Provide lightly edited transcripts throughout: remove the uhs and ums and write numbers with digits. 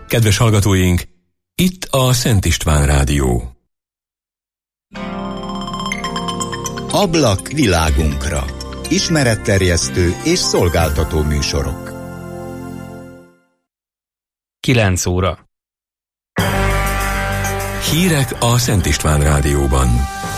Kedves hallgatóink, itt a Szent István Rádió. Ablak világunkra. Ismeretterjesztő és szolgáltató műsorok. 9 óra. Hírek a Szent István Rádióban.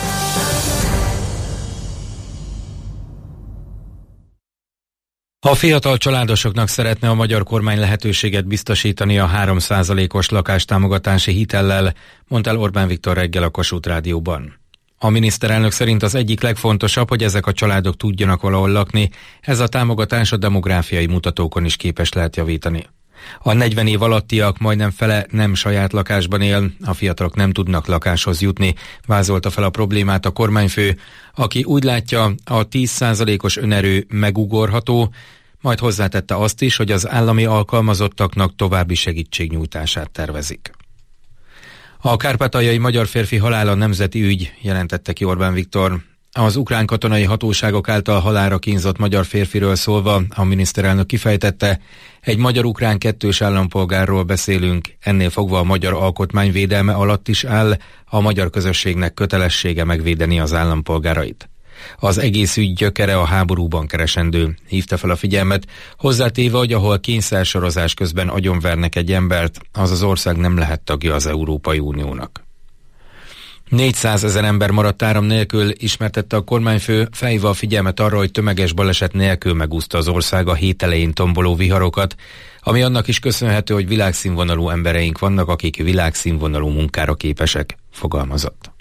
A fiatal családosoknak szeretne a magyar kormány lehetőséget biztosítani a 3%-os lakástámogatási hitellel, mondta el Orbán Viktor reggel a Kossuth Rádióban. A miniszterelnök szerint az egyik legfontosabb, hogy ezek a családok tudjanak valahol lakni, ez a támogatás a demográfiai mutatókon is képes lehet javítani. A 40 év alattiak majdnem fele nem saját lakásban él, a fiatalok nem tudnak lakáshoz jutni, vázolta fel a problémát a kormányfő, aki úgy látja, a 10%-os önerő megugorható, majd hozzátette azt is, hogy az állami alkalmazottaknak további segítségnyújtását tervezik. A kárpátaljai magyar férfi halála nemzeti ügy, jelentette ki Orbán Viktor. Az ukrán katonai hatóságok által halálra kínzott magyar férfiről szólva a miniszterelnök kifejtette, egy magyar-ukrán kettős állampolgárról beszélünk, ennél fogva a magyar alkotmány védelme alatt is áll, a magyar közösségnek kötelessége megvédeni az állampolgárait. Az egész ügy gyökere a háborúban keresendő, hívta fel a figyelmet, hozzátéve, hogy ahol kényszersorozás közben agyonvernek egy embert, az az ország nem lehet tagja az Európai Uniónak. 400 000 ember maradt áram nélkül, ismertette a kormányfő, felhívva a figyelmet arra, hogy tömeges baleset nélkül megúszta az ország a hét elején tomboló viharokat, ami annak is köszönhető, hogy világszínvonalú embereink vannak, akik világszínvonalú munkára képesek, fogalmazott.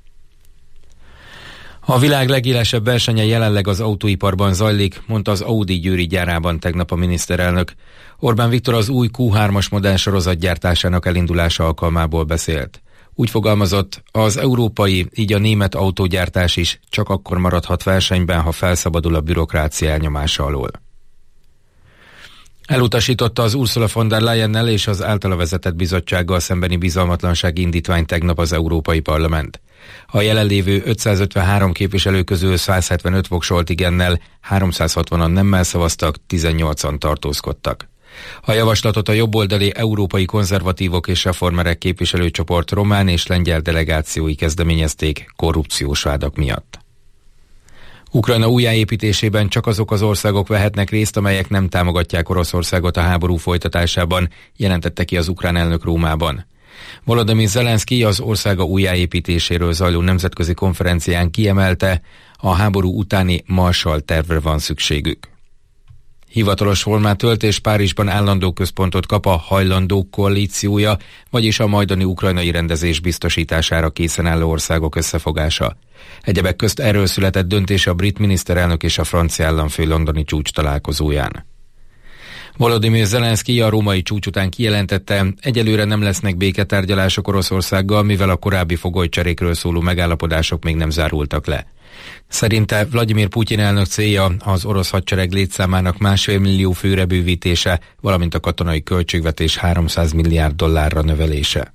A világ legélesebb versenye jelenleg az autóiparban zajlik, mondta az Audi győri gyárában tegnap a miniszterelnök. Orbán Viktor az új Q3-as modell sorozatgyártásának elindulása alkalmából beszélt. Úgy fogalmazott, az európai, így a német autógyártás is csak akkor maradhat versenyben, ha felszabadul a bürokrácia elnyomása alól. Elutasította az Ursula von der Leyennel és az általa vezetett bizottsággal szembeni bizalmatlansági indítványt tegnap az Európai Parlament. A jelenlévő 553 képviselő közül 175 voksolt igennel, 360-an nemmel szavaztak, 18-an tartózkodtak. A javaslatot a jobboldali európai konzervatívok és reformerek képviselőcsoport román és lengyel delegációi kezdeményezték korrupciós vádak miatt. Ukrajna újjáépítésében csak azok az országok vehetnek részt, amelyek nem támogatják Oroszországot a háború folytatásában, jelentette ki az ukrán elnök Rómában. Volodymyr Zelenszky az országa újjáépítéséről zajló nemzetközi konferencián kiemelte, a háború utáni Marshall tervre van szükségük. Hivatalos formát tölt és Párizsban állandó központot kap a hajlandók koalíciója, vagyis a majdani ukrajnai rendezés biztosítására készen álló országok összefogása. Egyebek közt erről született döntés a brit miniszterelnök és a francia államfő londoni csúcs találkozóján. Volodymyr Zelenszky a római csúcs után kijelentette, egyelőre nem lesznek béketárgyalások Oroszországgal, mivel a korábbi fogolycserékről szóló megállapodások még nem zárultak le. Szerinte Vladimir Putyin elnök célja az orosz hadsereg létszámának 1,5 millió főre bővítése, valamint a katonai költségvetés 300 milliárd dollárra növelése.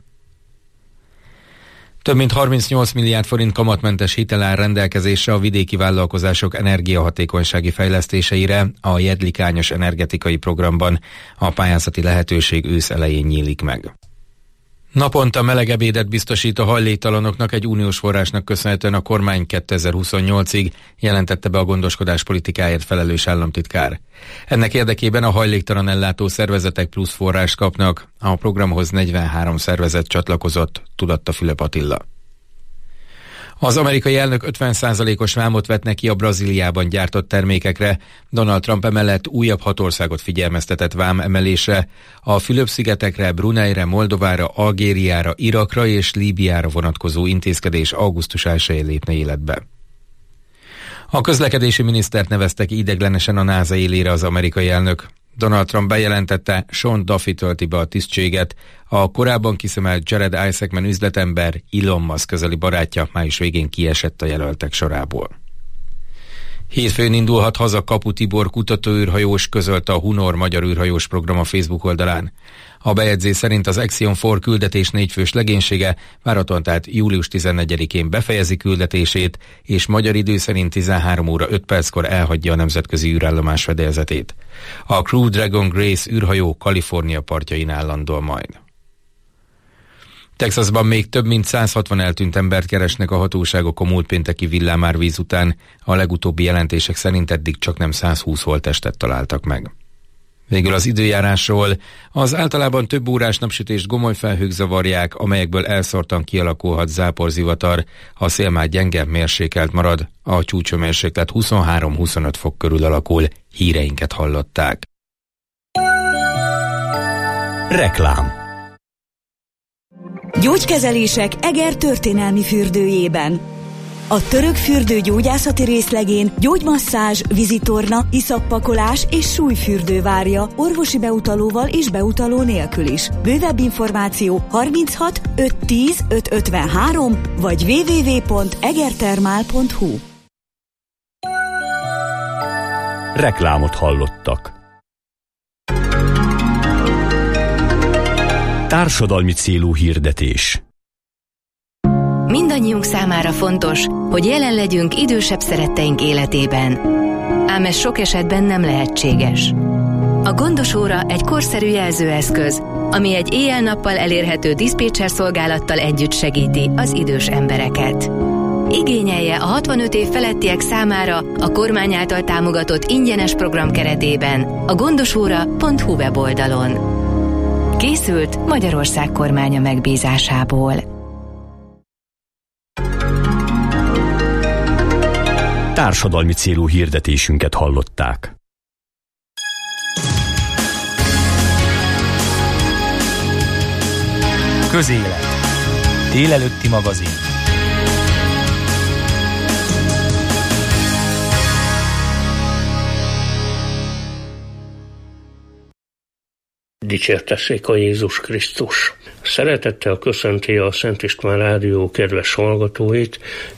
Több mint 38 milliárd forint kamatmentes hitel áll rendelkezésre a vidéki vállalkozások energiahatékonysági fejlesztéseire a Jedlikányos energetikai programban. A pályázati lehetőség ősz elején nyílik meg. Naponta meleg ebédet biztosít a hajléktalanoknak egy uniós forrásnak köszönhetően a kormány 2028-ig, jelentette be a gondoskodás politikáért felelős államtitkár. Ennek érdekében a hajléktalan ellátó szervezetek plusz forrást kapnak, a programhoz 43 szervezet csatlakozott, tudatta Fülöp Attila. Az amerikai elnök 50%-os vámot vet neki a Brazíliában gyártott termékekre. Donald Trump emellett újabb 6 országot figyelmeztetett vám emelésre. A Fülöp-szigetekre, Bruneire, Moldovára, Algériára, Irakra és Líbiára vonatkozó intézkedés augusztus 1-én lépne életbe. A közlekedési minisztert nevezte ki ideiglenesen a NASA élére az amerikai elnök. Donald Trump bejelentette, Sean Duffy tölti be a tisztséget, a korábban kiszemelt Jared Isaacman üzletember, Elon Musk közeli barátja május végén kiesett a jelöltek sorából. Hétfőn indulhat haza Kapu Tibor kutatóűrhajós, közölte a Hunor magyar űrhajós program a Facebook oldalán. A bejegyzés szerint az Axiom 4 küldetés 4 fős legénysége várhatóan tehát július 14-én befejezi küldetését, és magyar idő szerint 13 óra 5 perckor elhagyja a nemzetközi űrállomás fedélzetét. A Crew Dragon Grace űrhajó Kalifornia partjain állandol majd. Texasban még több mint 160 eltűnt embert keresnek a hatóságok a múlt pénteki villámárvíz után. A legutóbbi jelentések szerint eddig csaknem 120 holttestet találtak meg. Végül az időjárásról. Az általában több órás napsütést gomolyfelhők zavarják, amelyekből elszórtan kialakulhat záporzivatar. A szél már gyenge, mérsékelt marad. A csúcsőmérséklet 23-25 fok körül alakul. Híreinket hallották. Reklám. Gyógykezelések Eger történelmi fürdőjében. A török fürdő gyógyászati részlegén gyógymasszázs, vízitorna, iszappakolás és súlyfürdő várja orvosi beutalóval és beutaló nélkül is. Bővebb információ 36 510 553 vagy www.egertermál.hu. Reklámot hallottak. Társadalmi célú hirdetés. Mindannyiunk számára fontos, hogy jelen legyünk idősebb szeretteink életében. Ám ez sok esetben nem lehetséges. A Gondos óra egy korszerű jelzőeszköz, ami egy éjjel-nappal elérhető diszpécser szolgálattal együtt segíti az idős embereket. Igényelje a 65 év felettiek számára a kormány által támogatott ingyenes program keretében a gondosóra.hu weboldalon. Készült Magyarország kormánya megbízásából. Társadalmi célú hirdetésünket hallották. Közélet. Délelőtti magazin. Dicsértessék a Jézus Krisztus! Szeretettel köszönti a Szent István Rádió kedves hallgatóit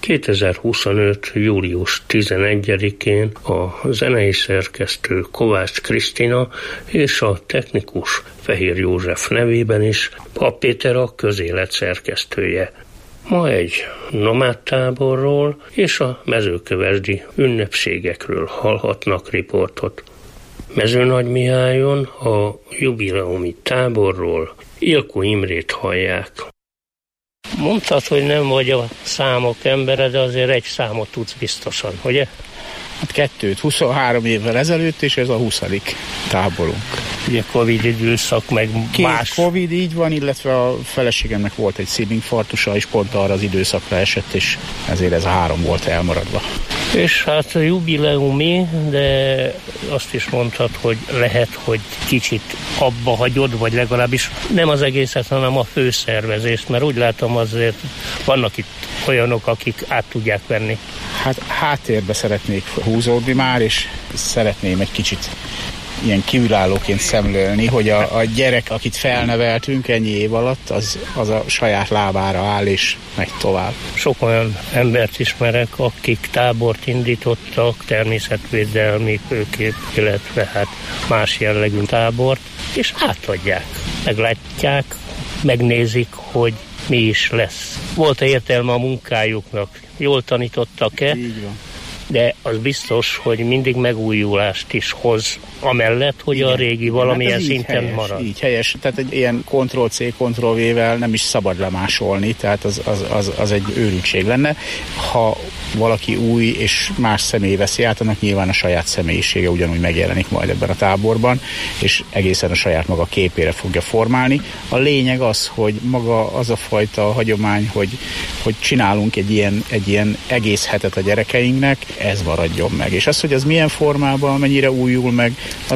2025. július 11-én a zenei szerkesztő Kovács Krisztina és a technikus Fehér József nevében is Pap Péter a közélet szerkesztője. Ma egy nomádtáborról és a mezőkövesdi ünnepségekről hallhatnak riportot. Mezőnagymihályon a jubileumi táborról Ilko Imrét hallják. Mondtad, hogy nem vagy a számok embere, de azért egy számot tudsz biztosan, ugye? Hát 23 évvel ezelőtt, és ez a 20. táborunk. Ugye Covid időszak, meg más. Covid így van, illetve a feleségemnek volt egy szívinfarktusa, és pont arra az időszakra esett, és ezért ez a 3 volt elmaradva. És hát a jubileumi, de azt is mondtad, hogy lehet, hogy kicsit abba hagyod, vagy legalábbis nem az egészet, hanem a főszervezést, mert úgy látom azért vannak itt olyanok, akik át tudják venni. Hát háttérbe szeretnék húzódni már, és szeretném egy kicsit ilyen kívülállóként szemlélni, hogy a gyerek, akit felneveltünk ennyi év alatt, az a saját lábára áll és megy tovább. Sok olyan embert ismerek, akik tábort indítottak, természetvédelmi főkép, illetve hát más jellegű tábort, és átadják, meglátják, megnézik, hogy mi is lesz. Volt-e értelme a munkájuknak? Jól tanítottak-e? Így van. De az biztos, hogy mindig megújulást is hoz, amellett, hogy igen, a régi valamilyen hát szinten helyes, marad. Így helyes, tehát egy ilyen Ctrl-C, Ctrl-V-vel nem is szabad lemásolni, tehát az egy őrültség lenne. Ha valaki új és más személy veszi át, annak nyilván a saját személyisége ugyanúgy megjelenik majd ebben a táborban, és egészen a saját maga képére fogja formálni. A lényeg az, hogy maga az a fajta hagyomány, hogy csinálunk egy ilyen egész hetet a gyerekeinknek, ez maradjon meg. És az, hogy az milyen formában, mennyire újul meg,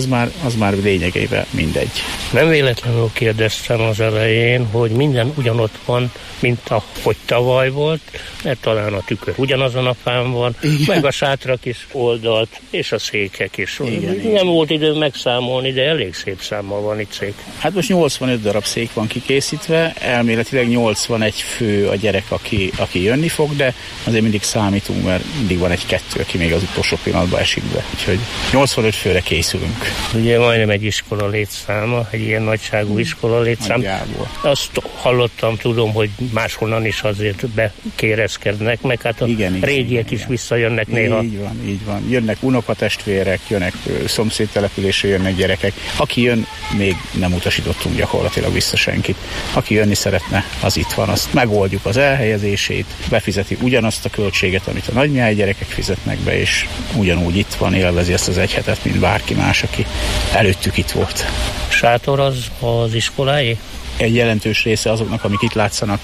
az már lényegében mindegy. Nem véletlenül kérdeztem az elején, hogy minden ugyanott van, mint ahogy tavaly volt, mert talán a tükör ugyanazon a fán van, igen, meg a sátrak is oldalt, és a székek is. Igen, nem volt idő megszámolni, de elég szép számmal van itt szék. Hát most 85 darab szék van kikészítve, elméletileg 81 fő a gyerek, aki jönni fog, de azért mindig számítunk, mert mindig van egy-kettő, aki még az utolsó pillanatban esik be. Úgyhogy 85 főre készül. készülünk. Ugye majdnem egy iskola létszáma, egy ilyen nagyságú iskola létszám. Azt hallottam, tudom, hogy máshonnan is azért bekérezkednek, meg hát a régiek is visszajönnek néha. Így van. Jönnek unokatestvérek, jönnek szomszédtelepülésre, jönnek gyerekek. Aki jön, még nem utasítottunk gyakorlatilag vissza senkit. Aki jönni szeretne, az itt van, azt megoldjuk az elhelyezését, befizeti ugyanazt a költséget, amit a Nagymihály gyerekek fizetnek be, és ugyanúgy itt van, élvezi ezt az egy hetet, mint bárki más, aki előttük itt volt. Sátor az iskolái? Egy jelentős része azoknak, amik itt látszanak,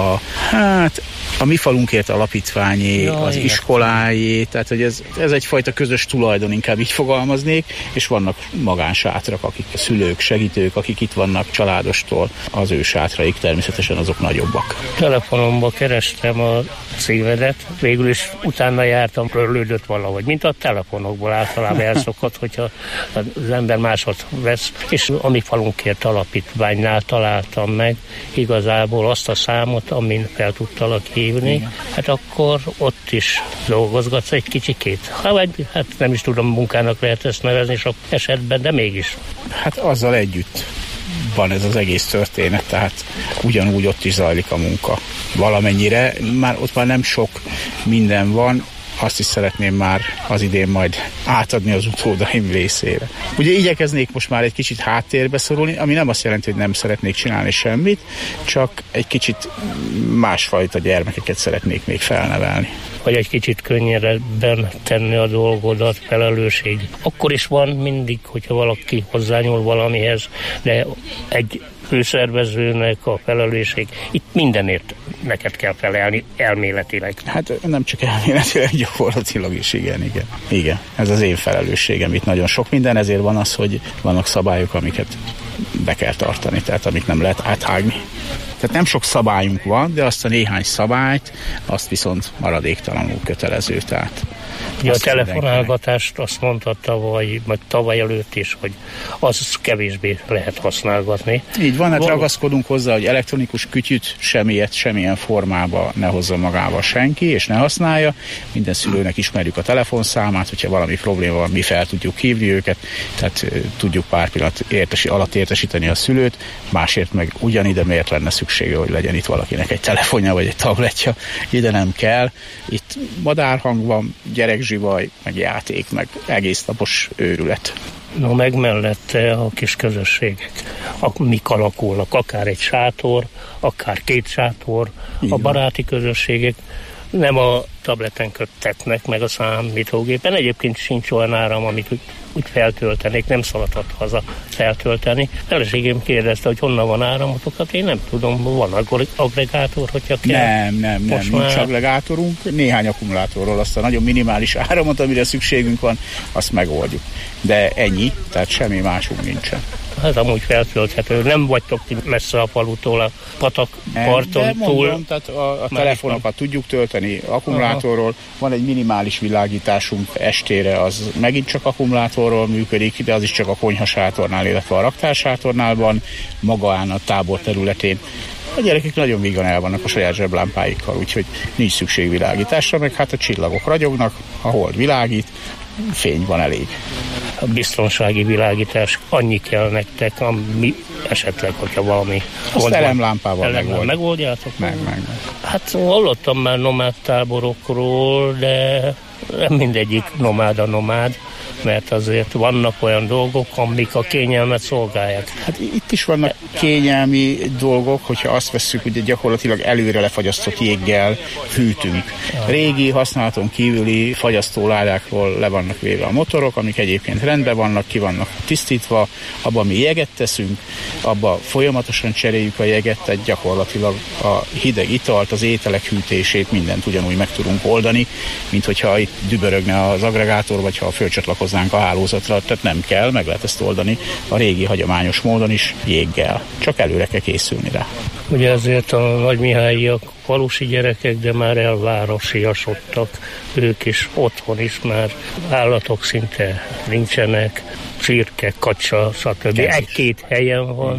a Mi Falunkért alapítványé, az iskolái, tehát hogy ez egyfajta közös tulajdon, inkább így fogalmaznék, és vannak magánsátrak, akik a szülők, segítők, akik itt vannak családostól, az ő sátraik természetesen azok nagyobbak. Telefonomba kerestem a címedet, végül is utána jártam, rörlődött valahogy, mint a telefonokból általában elszokott, hogyha az ember másot vesz, és a Mi Falunkért alapítványnál találtam meg igazából azt a számot, amin fel tudtalak hívni. Igen. Hát akkor ott is dolgozgatsz egy kicsikét. Hát nem is tudom, munkának lehet ezt nevezni sok esetben, de mégis. Hát azzal együtt van ez az egész történet, tehát ugyanúgy ott is zajlik a munka. Valamennyire, ott már nem sok minden van, azt is szeretném már az idén majd átadni az utódaim részére. Ugye igyekeznék most már egy kicsit háttérbe szorulni, ami nem azt jelenti, hogy nem szeretnék csinálni semmit, csak egy kicsit másfajta gyermekeket szeretnék még felnevelni. Vagy egy kicsit könnyebben tenni a dolgodat, felelősség. Akkor is van mindig, hogyha valaki hozzányúl valamihez, de egy főszervezőnek a felelősség, itt mindenért neked kell felelni elméletileg. Hát nem csak elméletileg, gyakorlatilag is, igen. Ez az én felelősségem, itt nagyon sok minden, ezért van az, hogy vannak szabályok, amiket be kell tartani, tehát amit nem lehet áthágni. Tehát nem sok szabályunk van, de azt a néhány szabályt, azt viszont maradéktalanul kötelező, tehát ugye a telefonálgatást azt mondta tavaly előtt is, hogy az kevésbé lehet használgatni. Így van, hát ragaszkodunk hozzá, hogy elektronikus kütyüt semmilyen formába ne hozza magával senki, és ne használja. Minden szülőnek ismerjük a telefonszámát, hogyha valami probléma van, mi fel tudjuk hívni őket, tehát tudjuk pár pillanat alatt értesíteni a szülőt, másért meg ugyanide miért lenne szüksége, hogy legyen itt valakinek egy telefonja vagy egy tabletja. Ide nem kell. Itt madárhang van, gyerekzsivaj, meg játék, meg egész napos őrület. No, meg mellette a kis közösségek, mik alakulnak, akár egy sátor, akár két sátor, a baráti közösségek, nem a tableten köttetnek, meg a számítógépen. Egyébként sincs olyan áram, amit úgy feltöltenék, nem szaladhat haza feltölteni. Feleségem kérdezte, hogy honnan van áramotokat, én nem tudom, van agregátor, hogyha kell. Nem, nincs agregátorunk, néhány akkumulátorról azt a nagyon minimális áramot, amire szükségünk van, azt megoldjuk. De ennyi, tehát semmi másunk nincsen. Hát amúgy feltölthető. Nem vagytok messze a falutól, a patakparton túl. Mondom, tehát a telefonokat tudjuk tölteni akkumulátorról. Van egy minimális világításunk estére, az megint csak akkumulátorról működik, de az is csak a konyhasátornál, illetve a raktársátornál van, magán a tábor területén. A gyerekek nagyon vígan el vannak a saját zseblámpáikkal, úgyhogy nincs szükség világításra, meg hát a csillagok ragyognak, a hold világít, fény van elég. A biztonsági világítás annyi kell nektek, ami esetleg, hogyha valami... Azt elemlámpával megoldjátok? Meg. Hát hallottam már nomád táborokról, de nem mindegyik nomád a nomád, mert azért vannak olyan dolgok, amik a kényelmet szolgálják. Hát itt is vannak kényelmi dolgok, hogyha azt vesszük, ugye gyakorlatilag előre lefagyasztott jéggel fűtünk. Régi, használaton kívüli fagyasztóládákról le vannak véve a motorok, amik egyébként rendben vannak, ki vannak tisztítva, abban mi jeget teszünk, abban folyamatosan cseréljük a jeget, tehát gyakorlatilag a hideg italt, az ételek hűtését, mindent ugyanúgy meg tudunk oldani, mint hogyha itt dübörögne az agregátor, vagy ha fölcsatlakoznánk a hálózatra, tehát nem kell, meg lehet ezt oldani a régi hagyományos módon is jéggel. Csak előre kell készülni rá. Ugye ezért a nagymihályiak falusi gyerekek, de már elvárosiasodtak, ők is otthon is már állatok szinte nincsenek, csirke, kacsa, stb. Egy-két helyen van. Igen.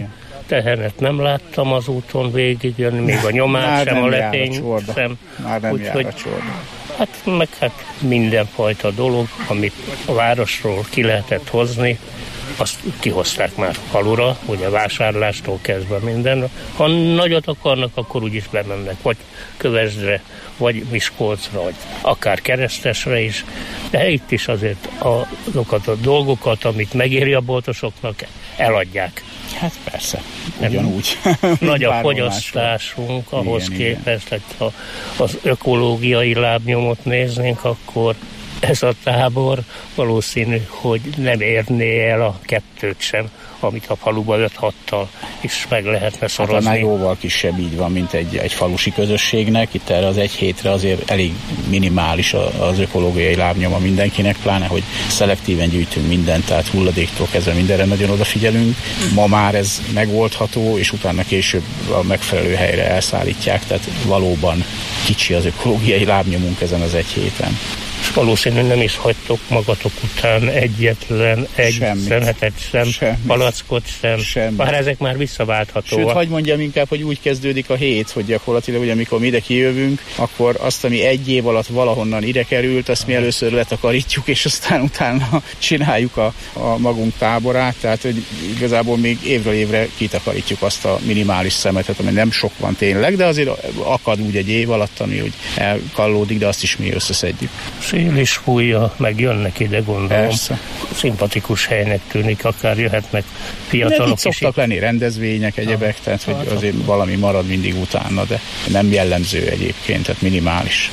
tehenet nem láttam az úton végigjönni, még a nyomát sem, a letény sem. Már nem jár a csorda. Hát mindenfajta dolog, amit a városról ki lehetett hozni, azt kihozták már falura, ugye vásárlástól kezdve minden. Ha nagyot akarnak, akkor úgyis bemennek, vagy Kövesdre, vagy Miskolcra, vagy akár Keresztesre is. De itt is azért azokat a dolgokat, amit megéri a boltosoknak, eladják. Hát persze, ugyanúgy. Nagy a fogyasztásunk ahhoz képest, hogy ha az ökológiai lábnyomot néznénk, akkor ez a tábor valószínű, hogy nem érné el a 2 sem, amit a faluba 5-6-tal is meg lehetne szorozni. Hát jóval kisebb így van, mint egy falusi közösségnek. Itt erre az 1 hétre azért elég minimális az ökológiai lábnyoma mindenkinek, pláne, hogy szelektíven gyűjtünk mindent, tehát hulladéktól kezdve mindenre nagyon odafigyelünk. Ma már ez megoldható, és utána később a megfelelő helyre elszállítják, tehát valóban kicsi az ökológiai lábnyomunk ezen az 1 héten. Valószínűleg nem is hagytok magatok után egyetlen egy szemetet sem, palackot sem. Bár ezek már visszaválthatóak. Sőt, hadd mondjam inkább, hogy úgy kezdődik a hét, hogy gyakorlatilag, hogy amikor mi ide kijövünk, akkor azt, ami 1 év alatt valahonnan ide került, azt mi először letakarítjuk, és aztán utána csináljuk a magunk táborát, tehát hogy igazából még évről évre kitakarítjuk azt a minimális szemetet, ami nem sok van tényleg, de azért akad úgy 1 év alatt, ami úgy elkallódik, de azt is mi összeszedjük. Szél is fújja, meg jönnek ide, gondolom. Persze. Szimpatikus helynek tűnik, akár jöhetnek fiatalok is. Szoktak lenni rendezvények, egyebek, tehát hogy azért valami marad mindig utána, de nem jellemző egyébként, tehát minimális.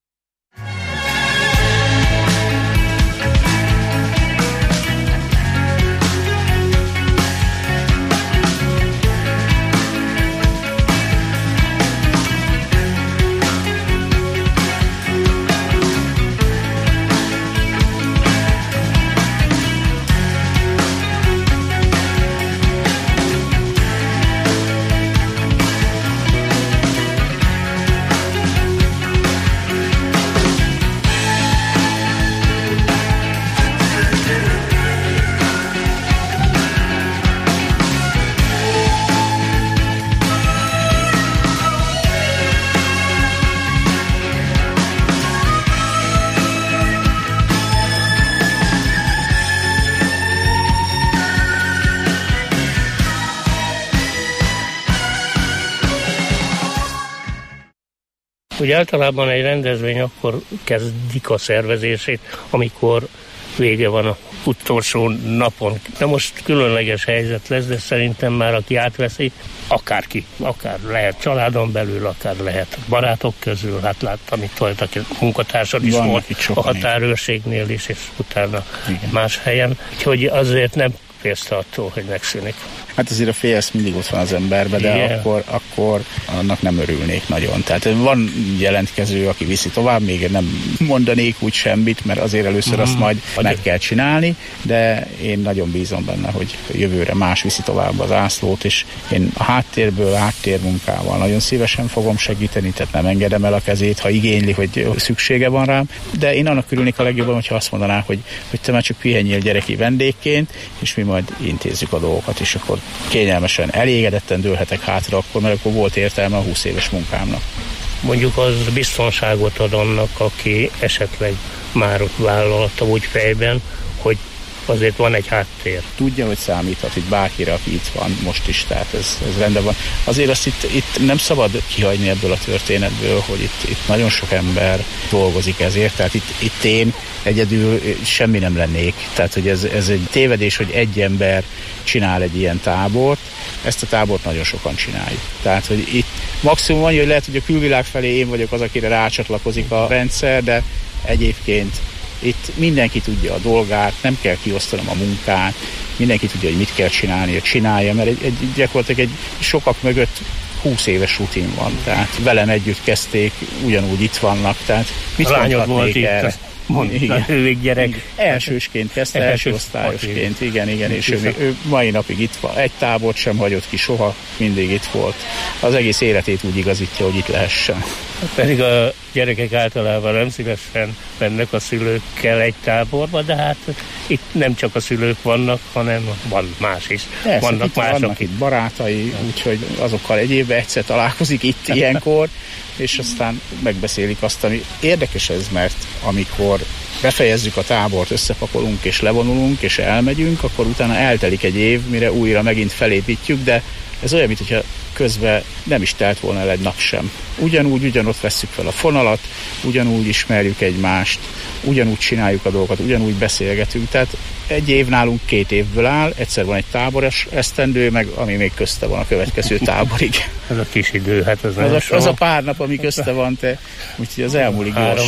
Úgy általában egy rendezvény akkor kezdik a szervezését, amikor vége van a utolsó napon. De most különleges helyzet lesz, de szerintem már aki átveszi, akárki, akár lehet családon belül, akár lehet barátok közül, hát láttam itt voltak munkatársad is volt a határőrségnél is, és utána más helyen. Úgyhogy azért nem félsz attól, hogy megszűnik. Hát azért a félsz mindig ott van az emberben, de akkor annak nem örülnék nagyon. Tehát van jelentkező, aki viszi tovább, még nem mondanék úgy semmit, mert azért először azt majd meg kell csinálni, de én nagyon bízom benne, hogy jövőre más viszi tovább az ászlót, és én a háttérmunkával nagyon szívesen fogom segíteni, tehát nem engedem el a kezét, ha igényli, hogy szüksége van rám, de én annak örülnék a legjobban, hogyha azt mondanák, hogy te már csak pihenjél gyereki vendégként, és mi majd intézzük a dolgokat, és akkor kényelmesen, elégedetten dőlhetek hátra, mert akkor volt értelme a 20 éves munkámnak. Mondjuk az biztonságot ad annak, aki esetleg már vállalta úgy fejben, hogy azért van egy háttér. Tudja, hogy számíthat itt bárkire, aki itt van most is, tehát ez rendben van. Azért azt itt nem szabad kihagyni ebből a történetből, hogy itt nagyon sok ember dolgozik ezért, tehát itt én egyedül semmi nem lennék. Tehát, hogy ez egy tévedés, hogy egy ember csinál egy ilyen tábort, ezt a tábort nagyon sokan csináljuk. Tehát, hogy itt maximum annyi, hogy lehet, hogy a külvilág felé én vagyok az, akire rácsatlakozik a rendszer, de egyébként itt mindenki tudja a dolgát, nem kell kiosztanom a munkát, mindenki tudja, hogy mit kell csinálni, hogy csinálja, mert gyakorlatilag egy sokak mögött 20 éves rutin van, tehát velem együtt kezdték, ugyanúgy itt vannak, tehát mit mondhatnék erre? Mondta, ő gyerek. Elsősként kezdte, első osztályosként, igen, és ő mai napig itt van. Egy tábort sem hagyott ki soha, mindig itt volt. Az egész életét úgy igazítja, hogy itt lehessen. Pedig a gyerekek általában nem szívesen mennek a szülőkkel egy táborba, de hát itt nem csak a szülők vannak, hanem van más is. Vannak itt barátai, úgyhogy azokkal egy évben egyszer találkozik itt ilyenkor, és aztán megbeszélik azt, ami érdekes ez, mert amikor befejezzük a tábort, összepakolunk és levonulunk és elmegyünk, akkor utána eltelik egy év, mire újra megint felépítjük, de ez olyan, mintha közben nem is telt volna el egy nap sem. Ugyanott vesszük fel a fonalat, ugyanúgy ismerjük egymást, ugyanúgy csináljuk a dolgokat, ugyanúgy beszélgetünk. Tehát egy év nálunk 2 évből áll, egyszer van egy táboros esztendő, meg ami még közte van a következő táborig. Ez a kis idő, hát ez nem az a pár nap, ami közte van, úgyhogy az elmúlik gyorsan.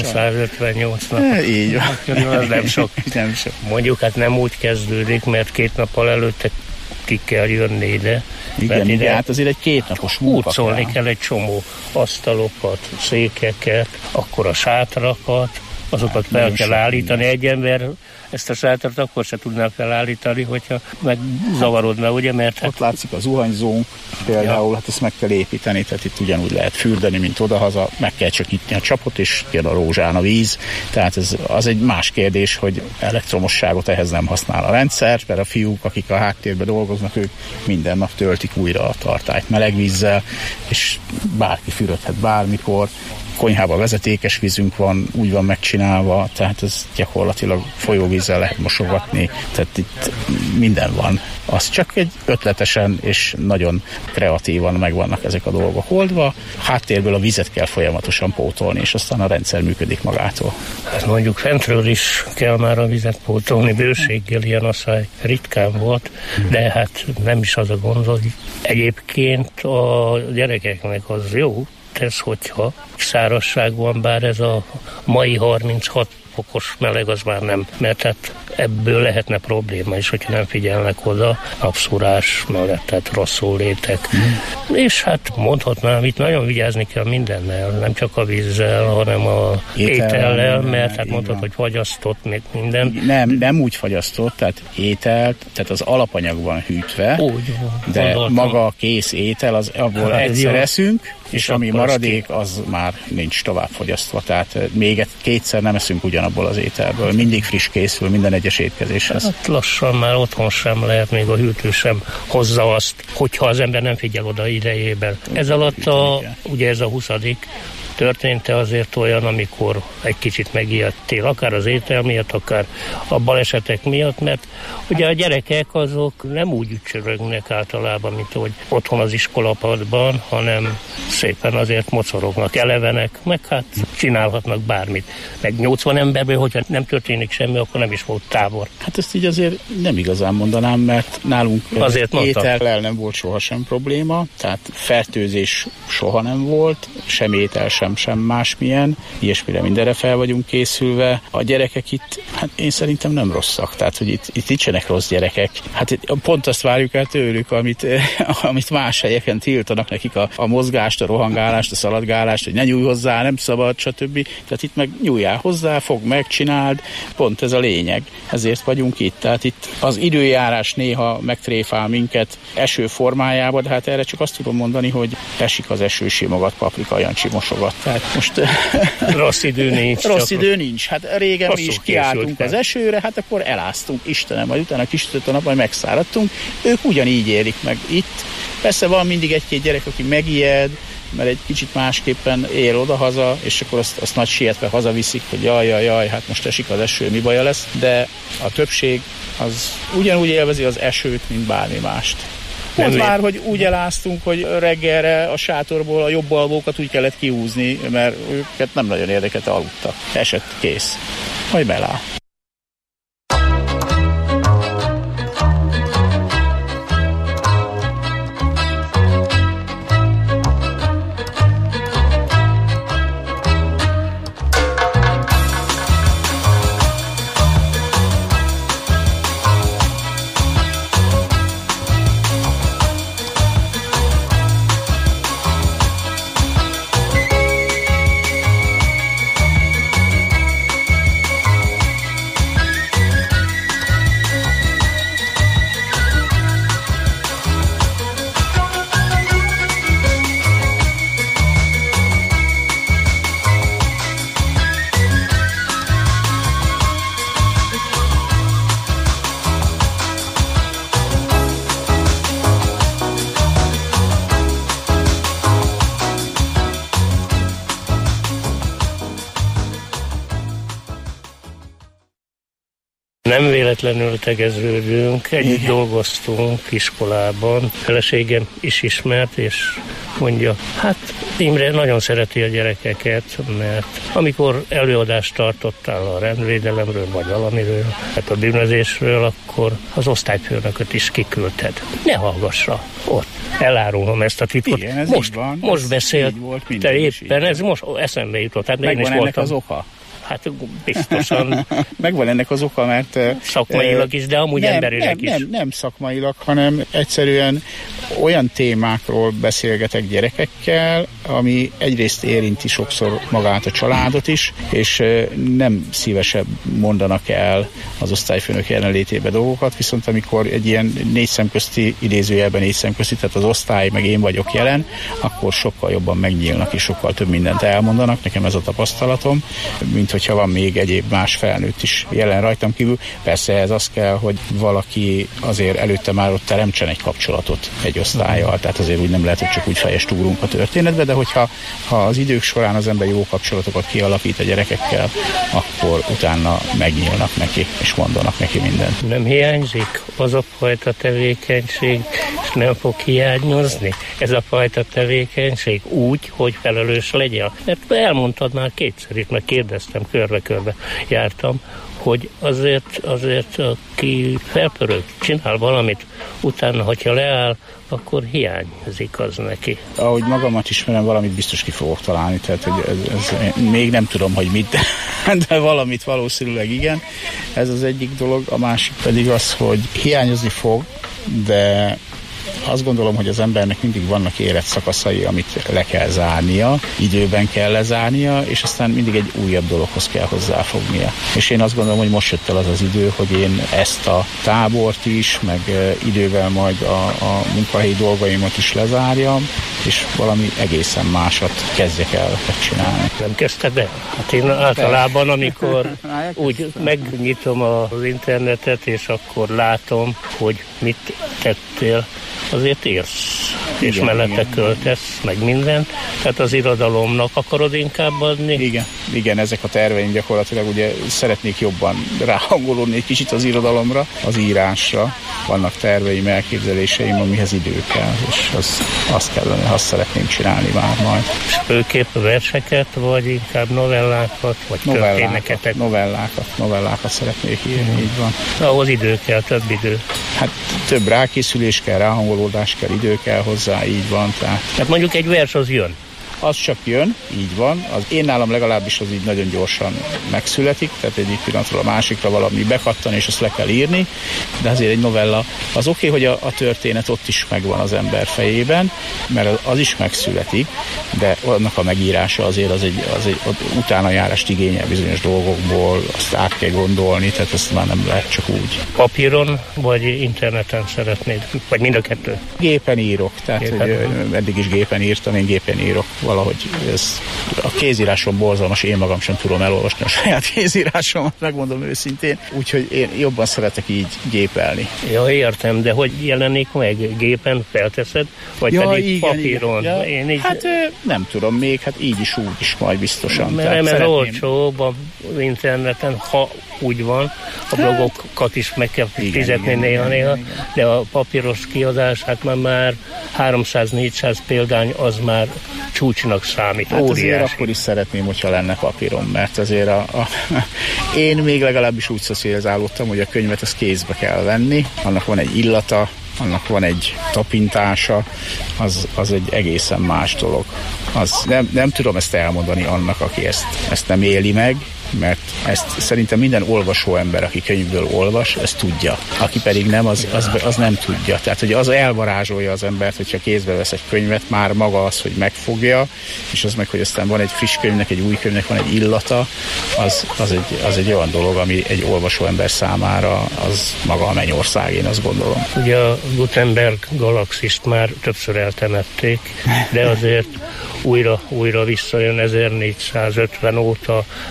358 nap. Így van. Nem sok. Mondjuk hát nem úgy kezdődik, mert 2 nappal előtte ki kell jönni ide. Igen, hát azért egy 2 napos munka hurcolni kell egy csomó asztalokat, székeket, akkor a sátrakat, azokat fel kell állítani. Egy ember ezt a sátrat akkor se tudná felállítani, hogyha megzavarodna, ugye? Mert ott látszik a zuhanyzónk például, hát ezt meg kell építeni, tehát itt ugyanúgy lehet fürdeni, mint odahaza, meg kell csak nyitni a csapot, és jön a rózsán a víz. Tehát az egy más kérdés, hogy elektromosságot ehhez nem használ a rendszer, mert a fiúk, akik a háttérben dolgoznak, ők minden nap töltik újra a tartályt meleg vízzel, és bárki fürödhet bármikor. Konyhában vezetékes vízünk van, úgy van megcsinálva, tehát ez gyakorlatilag folyóvízzel lehet mosogatni, tehát itt minden van. Az csak egy ötletesen és nagyon kreatívan megvannak ezek a dolgok oldva. Háttérből a vizet kell folyamatosan pótolni, és aztán a rendszer működik magától. Hát mondjuk fentről is kell már a vizet pótolni, bőséggel ilyen asszály ritkán volt, de hát nem is az a gond, hogy egyébként a gyerekeknek az jó, ez, hogyha szárazság van, bár ez a mai 36 fokos meleg az már nem, mert hát ebből lehetne probléma is, hogyha nem figyelnek oda, napszúrás mellett, tehát rosszul létek. És hát mondhatnám, itt nagyon vigyázni kell mindennel, nem csak a vízzel, hanem a étellel, mert hát mondhatod, hogy fagyasztott még minden. Nem úgy fagyasztott, tehát ételt, tehát az alapanyag van hűtve, de gondoltam. Maga a kész étel, az abból egyszer eszünk, és ami maradék, az már nincs tovább fogyasztva, tehát még 2-szer nem eszünk ugyanabból az ételből, mindig friss készül minden egyes étkezéshez. Hát lassan már otthon sem lehet, még a hűtő sem hozza azt, hogyha az ember nem figyel oda idejében. Ez alatt ugye ez a 20. történt-e azért olyan, amikor egy kicsit megijedtél, akár az étel miatt, akár a balesetek miatt, mert ugye a gyerekek azok nem úgy ücsörögnek általában, mint ahogy otthon az iskolapadban, hanem szépen azért mocorognak, elevenek, meg hát csinálhatnak bármit. Meg 80 emberből, hogyha nem történik semmi, akkor nem is volt tábor. Hát ezt így azért nem igazán mondanám, mert nálunk étellel nem volt sohasem probléma, tehát fertőzés soha nem volt, sem étel, sem másmilyen, ilyesmire mindenre fel vagyunk készülve. A gyerekek itt, hát én szerintem nem rosszak, tehát hogy itt nincsenek rossz gyerekek. Hát pont azt várjuk el tőlük, amit más helyeken tiltanak nekik, a mozgást, a rohangálást, a szaladgálást, hogy ne nyújj hozzá, nem szabad, stb. Tehát itt meg nyújjál hozzá, fogd meg, csináld, pont ez a lényeg. Ezért vagyunk itt. Tehát itt az időjárás néha megtréfál minket eső formájában, de hát erre csak azt tudom mondani, hogy esik az eső, simogat, paprika, Jancsi mosogat. Tehát most rossz idő nincs. Rossz idő nincs. Hát régen mi is kiálltunk az esőre, hát akkor eláztunk, Istenem, majd utána kisütött a nap, majd megszáradtunk. Ők ugyanígy élik meg itt. Persze van mindig egy-két gyerek, aki megijed, mert egy kicsit másképpen él odahaza, és akkor azt nagy sietve hazaviszik, hogy jaj, hát most esik az eső, mi baja lesz, de a többség az ugyanúgy élvezi az esőt, mint bármi mást. Pont már, hogy úgy eláztunk, hogy reggelre a sátorból a jobb alvókat úgy kellett kihúzni, mert őket nem nagyon érdekelte, aludtak. Esett, kész. Majd beláll. Nem véletlenül tegeződünk, együtt dolgoztunk iskolában. Feleségem is ismert, és mondja, hát Imre nagyon szereti a gyerekeket, mert amikor előadást tartottál a rendvédelemről, vagy valamiről, hát a bűnözésről, akkor az osztályfőnököt is kiküldted. Ne hallgassra ott. Elárulom ezt a titkot. Igen, ez most beszélt, te éppen ez most eszembe jutott. Hát megvan ennek az oka? Hát biztosan. Megvan ennek az oka, mert... Szakmailag is, de amúgy emberileg is. Nem szakmailag, hanem egyszerűen olyan témákról beszélgetek gyerekekkel, ami egyrészt érinti sokszor magát a családot is, és nem szívesebb mondanak el az osztályfőnök jelenlétében dolgokat, viszont amikor egy ilyen négy szemközti, idézőjelben négy szemközti, tehát az osztály meg én vagyok jelen, akkor sokkal jobban megnyílnak és sokkal több mindent elmondanak. Nekem ez a tapasztalatom, mint hogyha van még egyéb más felnőtt is jelen rajtam kívül. Persze ez az kell, hogy valaki azért előtte már ott teremtsen egy kapcsolatot egy osztállyal, tehát azért úgy nem lehet, hogy csak úgy fejest ugrunk a történetbe, de hogyha az idők során az ember jó kapcsolatokat kialakít a gyerekekkel, akkor utána megnyílnak neki, és mondanak neki mindent. Nem hiányzik az a fajta tevékenység, és nem fog hiányozni ez a fajta tevékenység úgy, hogy felelős legyen. Mert elmondtad már kétszer itt, meg kérdeztem, körbe-körbe jártam, hogy azért aki felpörög, csinál valamit, utána, hogyha leáll, akkor hiányzik az neki. Ahogy magamat ismerem, valamit biztos ki fogok találni, tehát hogy ez még nem tudom, hogy mit, de valamit valószínűleg igen. Ez az egyik dolog, a másik pedig az, hogy hiányozni fog, de azt gondolom, hogy az embernek mindig vannak életszakaszai, amit le kell zárnia, időben kell lezárnia, és aztán mindig egy újabb dologhoz kell hozzáfognia. És én azt gondolom, hogy most jött el az az idő, hogy én ezt a tábort is, meg idővel majd a munkahelyi dolgaimat is lezárjam, és valami egészen másat kezdjek el csinálni. Nem kezdted el? Hát én általában, amikor úgy megnyitom az internetet, és akkor látom, hogy mit tettél, azért érsz, és mellette költesz, meg mindent, tehát az irodalomnak akarod inkább adni? Igen, ezek a terveim gyakorlatilag, ugye szeretnék jobban ráhangolódni egy kicsit az irodalomra, az írásra. Vannak terveim, elképzeléseim, amihez idő kell, és azt kellene, azt szeretném csinálni már majd. Főképp verseket, vagy inkább novellákat, vagy történeteket? Novellákat szeretnék írni, így van. Ahhoz idő kell, több idő. Hát több rákészülés kell, ráhangolódás kell, idő kell hozzá, így van. Tehát mondjuk egy vers az jön. Az csak jön, így van. Az én nálam legalábbis az így nagyon gyorsan megszületik, tehát egyik pillanatról a másikra valami bekattan, és azt le kell írni, de azért egy novella, az oké, hogy a történet ott is megvan az ember fejében, mert az is megszületik, de annak a megírása azért az egy utánajárást igényel bizonyos dolgokból, azt át kell gondolni, tehát ezt már nem lehet csak úgy. Papíron vagy interneten szeretnéd? Vagy mind a kettő? Gépen írok, tehát hogy eddig is gépen írtam, én gépen írok. Valahogy ez a kézírásom borzalmas, én magam sem tudom elolvasni a saját kézírásomat, megmondom őszintén, úgyhogy én jobban szeretek így gépelni. Ja, értem, de hogy jelenik meg? Gépen felteszed? Vagy pedig igen, papíron? Igen. Ja, én így... Hát nem tudom még, hát így is, úgy is majd biztosan. Mert ez olcsóbb az interneten, ha úgy van, a blogokat is meg kell fizetni néha-néha, de a papíros kiadás, hát már 300-400 példány, az már csúcsnak számít, hát óriási. Azért akkor is szeretném, hogyha lenne papírom, mert azért én még legalábbis úgy szocializálódtam, hogy a könyvet ezt kézbe kell venni, annak van egy illata, annak van egy tapintása, az egy egészen más dolog. Nem tudom ezt elmondani annak, aki ezt nem éli meg, mert ezt szerintem minden olvasó ember, aki könyvből olvas, ezt tudja. Aki pedig nem, az nem tudja. Tehát, hogy az elvarázsolja az embert, hogyha kézbe vesz egy könyvet, már maga az, hogy megfogja, és az meg, hogy aztán van egy friss könyvnek, egy új könyvnek van egy illata, az egy olyan dolog, ami egy olvasó ember számára az maga a mennyország, én azt gondolom. Ugye a Gutenberg galaxist már többször eltemették, de azért újra visszajön 1450 óta, nem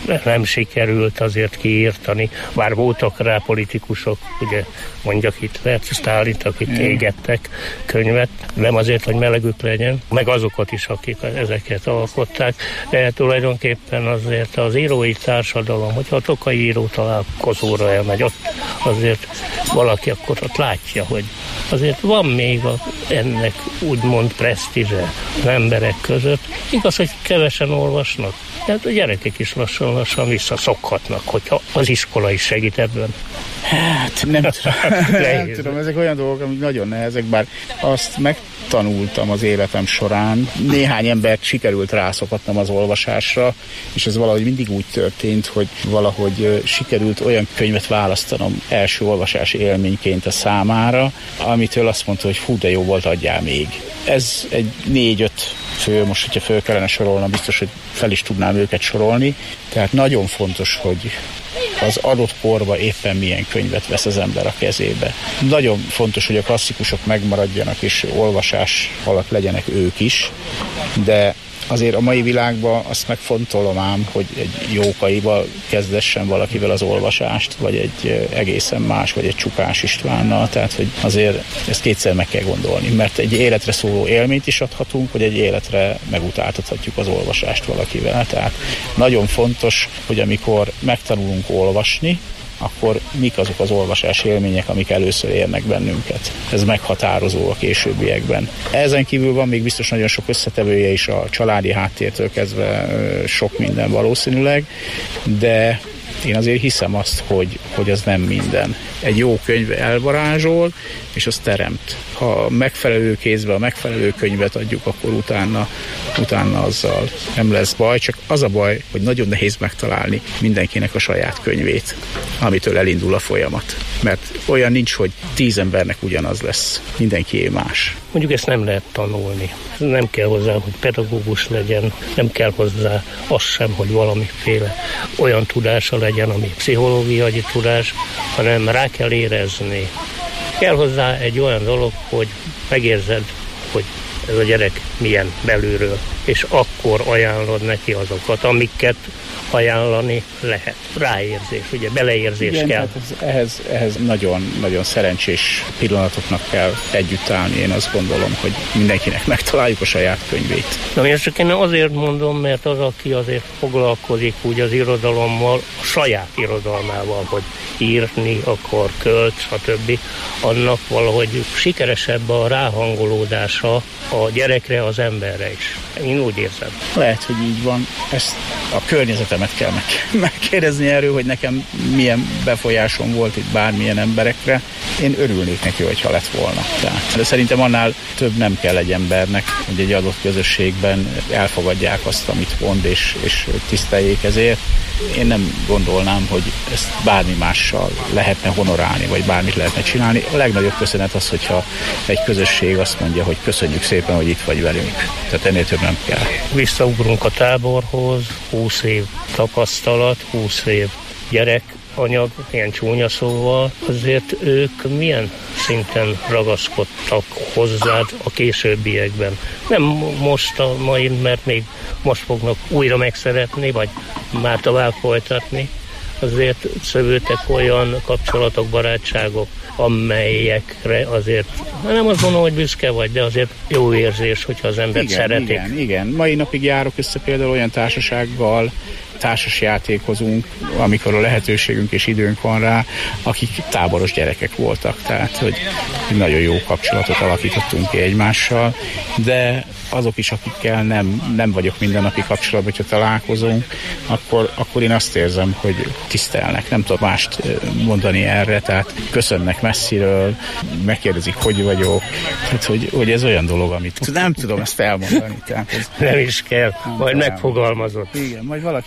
nem sikerült azért kiírtani, bár voltak rá politikusok, ugye mondjak Hitlert, Sztálint, akik égettek könyvet, nem azért, hogy melegük legyen, meg azokat is, akik ezeket alkották, de tulajdonképpen azért az írói társadalom, hogyha a Tokai író találkozóra elmegy, ott azért valaki akkor ott látja, hogy azért van még ennek úgymond presztízse az emberek között. Igaz, hogy kevesen olvasnak, tehát a gyerekek is lassan visszaszokhatnak, hogyha az iskola is segít ebben. Hát nem tudom, ezek olyan dolgok, amik nagyon nehezek, bár azt megtanultam az életem során. Néhány embert sikerült rászokatnom az olvasásra, és ez valahogy mindig úgy történt, hogy valahogy sikerült olyan könyvet választanom első olvasási élményként a számára, amitől azt mondta, hogy hú, de jó volt, adjál még. Ez egy 4-5 fő, most hogyha föl kellene sorolnom, biztos, hogy fel is tudnám őket sorolni. Tehát nagyon fontos, hogy az adott korba éppen milyen könyvet vesz az ember a kezébe. Nagyon fontos, hogy a klasszikusok megmaradjanak, és olvasás alatt legyenek ők is, de azért a mai világban azt megfontolom ám, hogy egy Jókaival kezdessen valakivel az olvasást, vagy egy egészen más, vagy egy Csukás Istvánnal, tehát hogy azért ezt kétszer meg kell gondolni, mert egy életre szóló élményt is adhatunk, vagy egy életre megutáltathatjuk az olvasást valakivel. Tehát nagyon fontos, hogy amikor megtanulunk olvasni, akkor mik azok az olvasás élmények, amik először érnek bennünket. Ez meghatározó a későbbiekben. Ezen kívül van még biztos nagyon sok összetevője is, a családi háttértől kezdve sok minden valószínűleg, de én azért hiszem azt, hogy az nem minden. Egy jó könyv elvarázsol, és az teremt. Ha megfelelő kézbe a megfelelő könyvet adjuk, akkor utána azzal nem lesz baj, csak az a baj, hogy nagyon nehéz megtalálni mindenkinek a saját könyvét, amitől elindul a folyamat. Mert olyan nincs, hogy 10 embernek ugyanaz lesz. Mindenkié más. Mondjuk ezt nem lehet tanulni. Nem kell hozzá, hogy pedagógus legyen, nem kell hozzá az sem, hogy valamiféle olyan tudása legyen, ami pszichológiai tudás, hanem rá kell érezni. Kell hozzá egy olyan dolog, hogy megérzed, hogy ez a gyerek milyen belülről, és akkor ajánlod neki azokat, amiket ajánlani lehet. Ráérzés, ugye beleérzés igen, kell. Hát ehhez nagyon szerencsés pillanatoknak kell együtt állni. Én azt gondolom, hogy mindenkinek megtaláljuk a saját könyvét. Na, én csak azért mondom, mert az, aki azért foglalkozik úgy az irodalommal, a saját irodalmával, hogy írni, akkor költ, stb. Annak valahogy sikeresebb a ráhangolódása a gyerekre, az emberre is. Én úgy érzem. Lehet, hogy így van. Ezt a környezetemet kell megkérdezni erről, hogy nekem milyen befolyásom volt itt bármilyen emberekre. Én örülnék neki, hogyha lett volna. De szerintem annál több nem kell egy embernek, hogy egy adott közösségben elfogadják azt, amit mond, és tiszteljék ezért. Én nem gondolnám, hogy ezt bármi mással lehetne honorálni, vagy bármit lehetne csinálni. A legnagyobb köszönet az, hogyha egy közösség azt mondja, hogy köszönjük szépen, hogy itt vagy velünk. Tehát ennél több nem kell. Visszaugrunk a táborhoz, 20 év tapasztalat, 20 év gyerekanyag, ilyen csúnya szóval. Azért ők milyen szinten ragaszkodtak hozzád a későbbiekben? Nem most a mai, mert még most fognak újra megszeretni, vagy már tovább folytatni. Azért szövődtek olyan kapcsolatok, barátságok, amelyekre azért, nem azt mondom, hogy büszke vagy, de azért jó érzés, hogyha az embert szeretik. Igen. Mai napig járok össze például olyan társasággal, társasjátékozunk, amikor a lehetőségünk és időnk van rá, akik táboros gyerekek voltak, tehát hogy nagyon jó kapcsolatot alakítottunk ki egymással, de azok is, akikkel nem vagyok mindennapi kapcsolatban, hogyha találkozunk, akkor én azt érzem, hogy tisztelnek. Nem tudom mást mondani erre, tehát köszönnek messziről, megkérdezik, hogy vagyok, tehát hogy ez olyan dolog, amit nem tudom ezt elmondani. Tehát ez nem is kell, majd megfogalmazod. Igen, majd valaki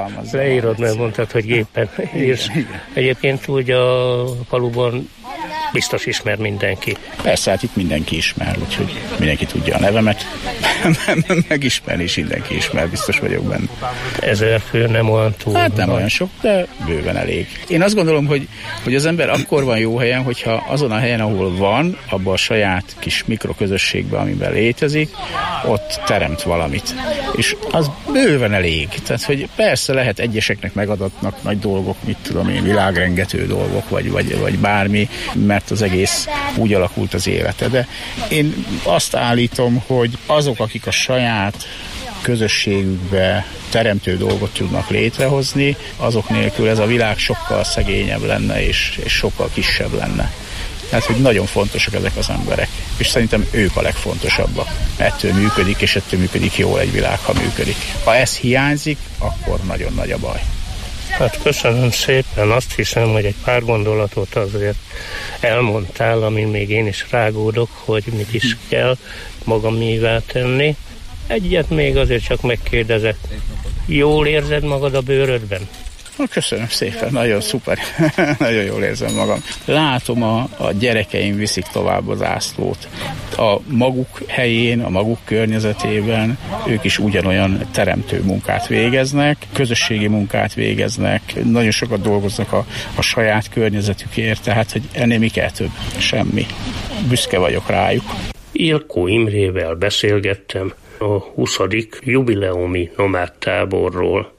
leírod, mert mondtad, hogy gépen írsz. Egyébként úgy a faluban biztos ismer mindenki. Persze, hát itt mindenki ismer, úgyhogy mindenki tudja a nevemet, megismerni is mindenki ismer, biztos vagyok benne. 1000 fő nem olyan túl. Hát nem olyan sok, de bőven elég. Én azt gondolom, hogy az ember akkor van jó helyen, hogyha azon a helyen, ahol van, abban a saját kis mikroközösségben, amiben létezik, ott teremt valamit. És az bőven elég. Tehát, hogy persze lehet egyeseknek megadatnak nagy dolgok, mit tudom én, világrengető dolgok, vagy bármi, mert az egész úgy alakult az élete. De én azt állítom, hogy azok, akik a saját közösségükbe teremtő dolgot tudnak létrehozni, azok nélkül ez a világ sokkal szegényebb lenne, és sokkal kisebb lenne. Tehát, hogy nagyon fontosak ezek az emberek. És szerintem ők a legfontosabbak. Ettől működik, és ettől működik jól egy világ, ha működik. Ha ez hiányzik, akkor nagyon nagy a baj. Hát köszönöm szépen, azt hiszem, hogy egy pár gondolatot azért elmondtál, amin még én is rágódok, hogy mit is kell magamévá tenni. Egyet még azért csak megkérdezek. Jól érzed magad a bőrödben? Köszönöm szépen, nagyon szuper, nagyon jól érzem magam. Látom, a gyerekeim viszik tovább az zászlót. A maguk helyén, a maguk környezetében ők is ugyanolyan teremtő munkát végeznek, közösségi munkát végeznek, nagyon sokat dolgoznak a saját környezetükért, tehát hogy ennél mi kell több? Semmi. Büszke vagyok rájuk. Ilkó Imrével beszélgettem a 20. jubileumi nomád táborról.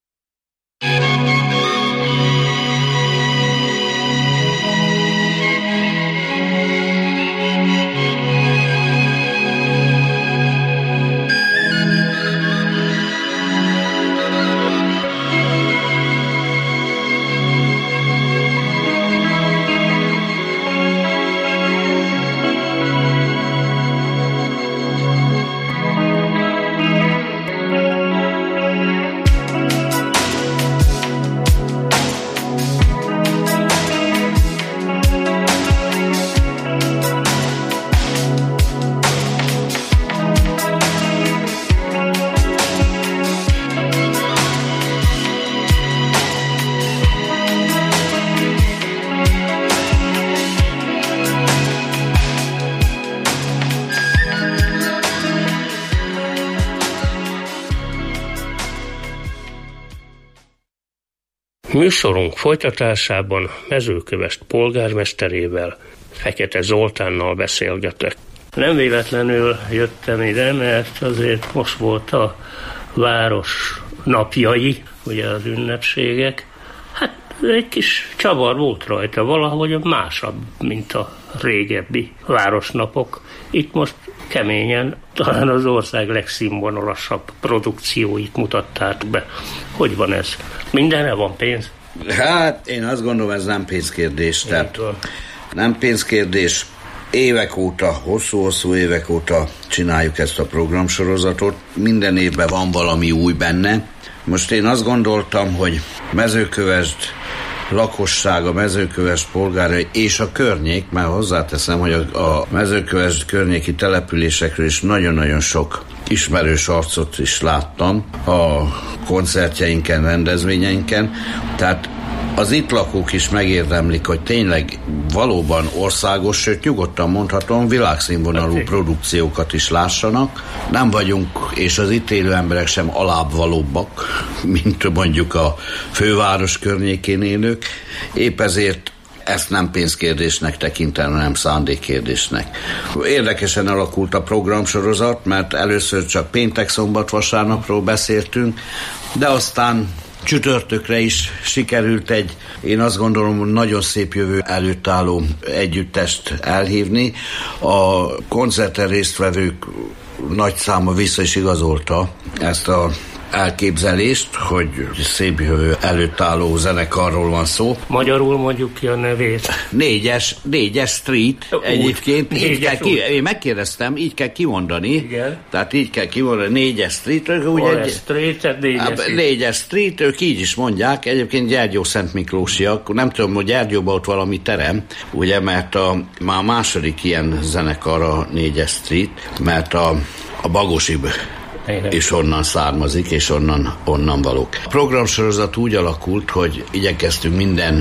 Műsorunk folytatásában Mezőkövesd polgármesterével, Fekete Zoltánnal beszélgetek. Nem véletlenül jöttem ide, mert azért most volt a város napjai, ugye az ünnepségek. Hát egy kis csavar volt rajta, valahogy másabb, mint a régebbi városnapok. Itt most keményen talán az ország legszínvonalasabb produkcióit mutatták be. Hogy van ez? Mindenre van pénz? Hát én azt gondolom, ez nem pénzkérdés. Tehát nem pénzkérdés. Évek óta, hosszú-hosszú évek óta csináljuk ezt a programsorozatot. Minden évben van valami új benne. Most én azt gondoltam, hogy Mezőkövesd lakossága, Mezőkövesd polgárai és a környék, mert hozzáteszem, hogy a Mezőkövesd környéki településekről is nagyon-nagyon sok ismerős arcot is láttam a koncertjeinken, rendezvényeinken, tehát az itt lakók is megérdemlik, hogy tényleg valóban országos, sőt nyugodtan mondhatom, világszínvonalú produkciókat is lássanak. Nem vagyunk, és az itt élő emberek sem alábbvalóbbak, mint mondjuk a főváros környékén élők. Épp ezért ezt nem pénzkérdésnek tekintem, hanem szándékkérdésnek. Érdekesen alakult a programsorozat, mert először csak péntek, szombat, vasárnapról beszéltünk, de aztán csütörtökre is sikerült egy, én azt gondolom, nagyon szép jövő előtt álló együttest elhívni. A koncerten résztvevők nagy száma vissza is igazolta ezt a elképzelést, hogy szép jövő előtt álló zenekarról van szó. Magyarul mondjuk ki a nevét. 4-es Street egyébként. Én megkérdeztem, így kell kimondani. Igen. Tehát így kell kimondani, 4-es Street. 4-es Street, ők így is mondják. Egyébként Gyergyó Szent Miklósiak. Nem tudom, hogy Gyergyóban ott valami terem, ugye, mert már második ilyen zenekar a 4-es Street, mert a Bagosi és onnan származik, és onnan valók. A programsorozat úgy alakult, hogy igyekeztünk minden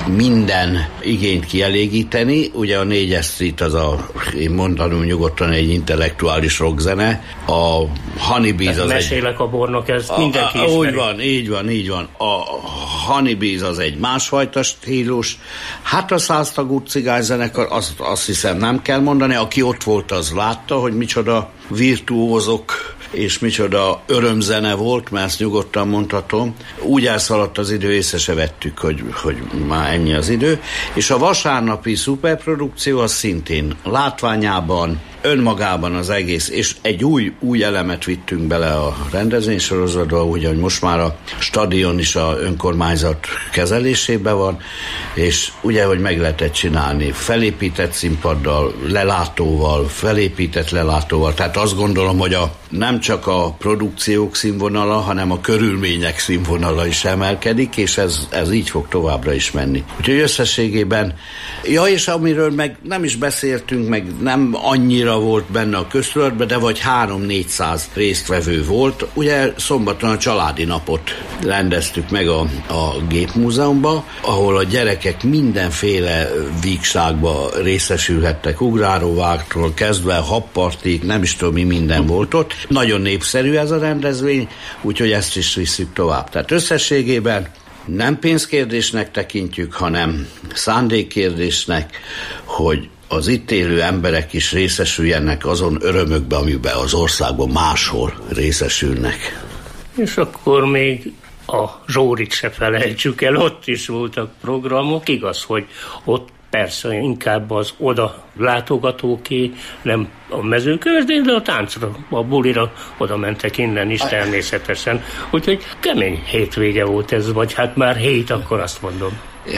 minden igényt kielégíteni. Ugye a 4. Street az én mondanom nyugodtan egy intellektuális rockzene. A Honeybees az mesélek a bornak, ez mindenki ismeri. Úgy van, így van. A Honeybees az egy másfajta stílus. Hát a 100 tagú cigányzenekar, azt hiszem nem kell mondani, aki ott volt, az látta, hogy micsoda virtuózok és micsoda örömzene volt, mert ezt nyugodtan mondhatom. Úgy elszaladt az idő, észre se vettük, hogy már ennyi az idő. És a vasárnapi szuperprodukció az szintén látványában, önmagában az egész, és egy új elemet vittünk bele a rendezvénysorozatba, ugye, hogy most már a stadion is a önkormányzat kezelésében van, és ugye, hogy meg lehetett csinálni felépített színpaddal, felépített lelátóval, tehát azt gondolom, hogy nem csak a produkciók színvonala, hanem a körülmények színvonala is emelkedik, és ez így fog továbbra is menni. Úgyhogy összességében, és amiről meg nem is beszéltünk, meg nem annyira volt benne a köztudatban, de vagy 300-400 résztvevő volt. Ugye szombaton a családi napot rendeztük meg a Gépmúzeumban, ahol a gyerekek mindenféle vígságba részesülhettek, ugráróvágtól kezdve habpartig, nem is tudom mi minden volt ott. Nagyon népszerű ez a rendezvény, úgyhogy ezt is visszük tovább. Tehát összességében nem pénzkérdésnek tekintjük, hanem szándékkérdésnek, hogy az itt élő emberek is részesüljenek azon örömökbe, amiben az országban máshol részesülnek. És akkor még a Zsórit se felejtsük el, ott is voltak programok, igaz, hogy ott persze inkább az oda látogatóké, nem a Mezőkövesdén, de a táncra, a bulira oda mentek innen is természetesen. Úgyhogy kemény hétvége volt ez, vagy hát már hét, akkor azt mondom.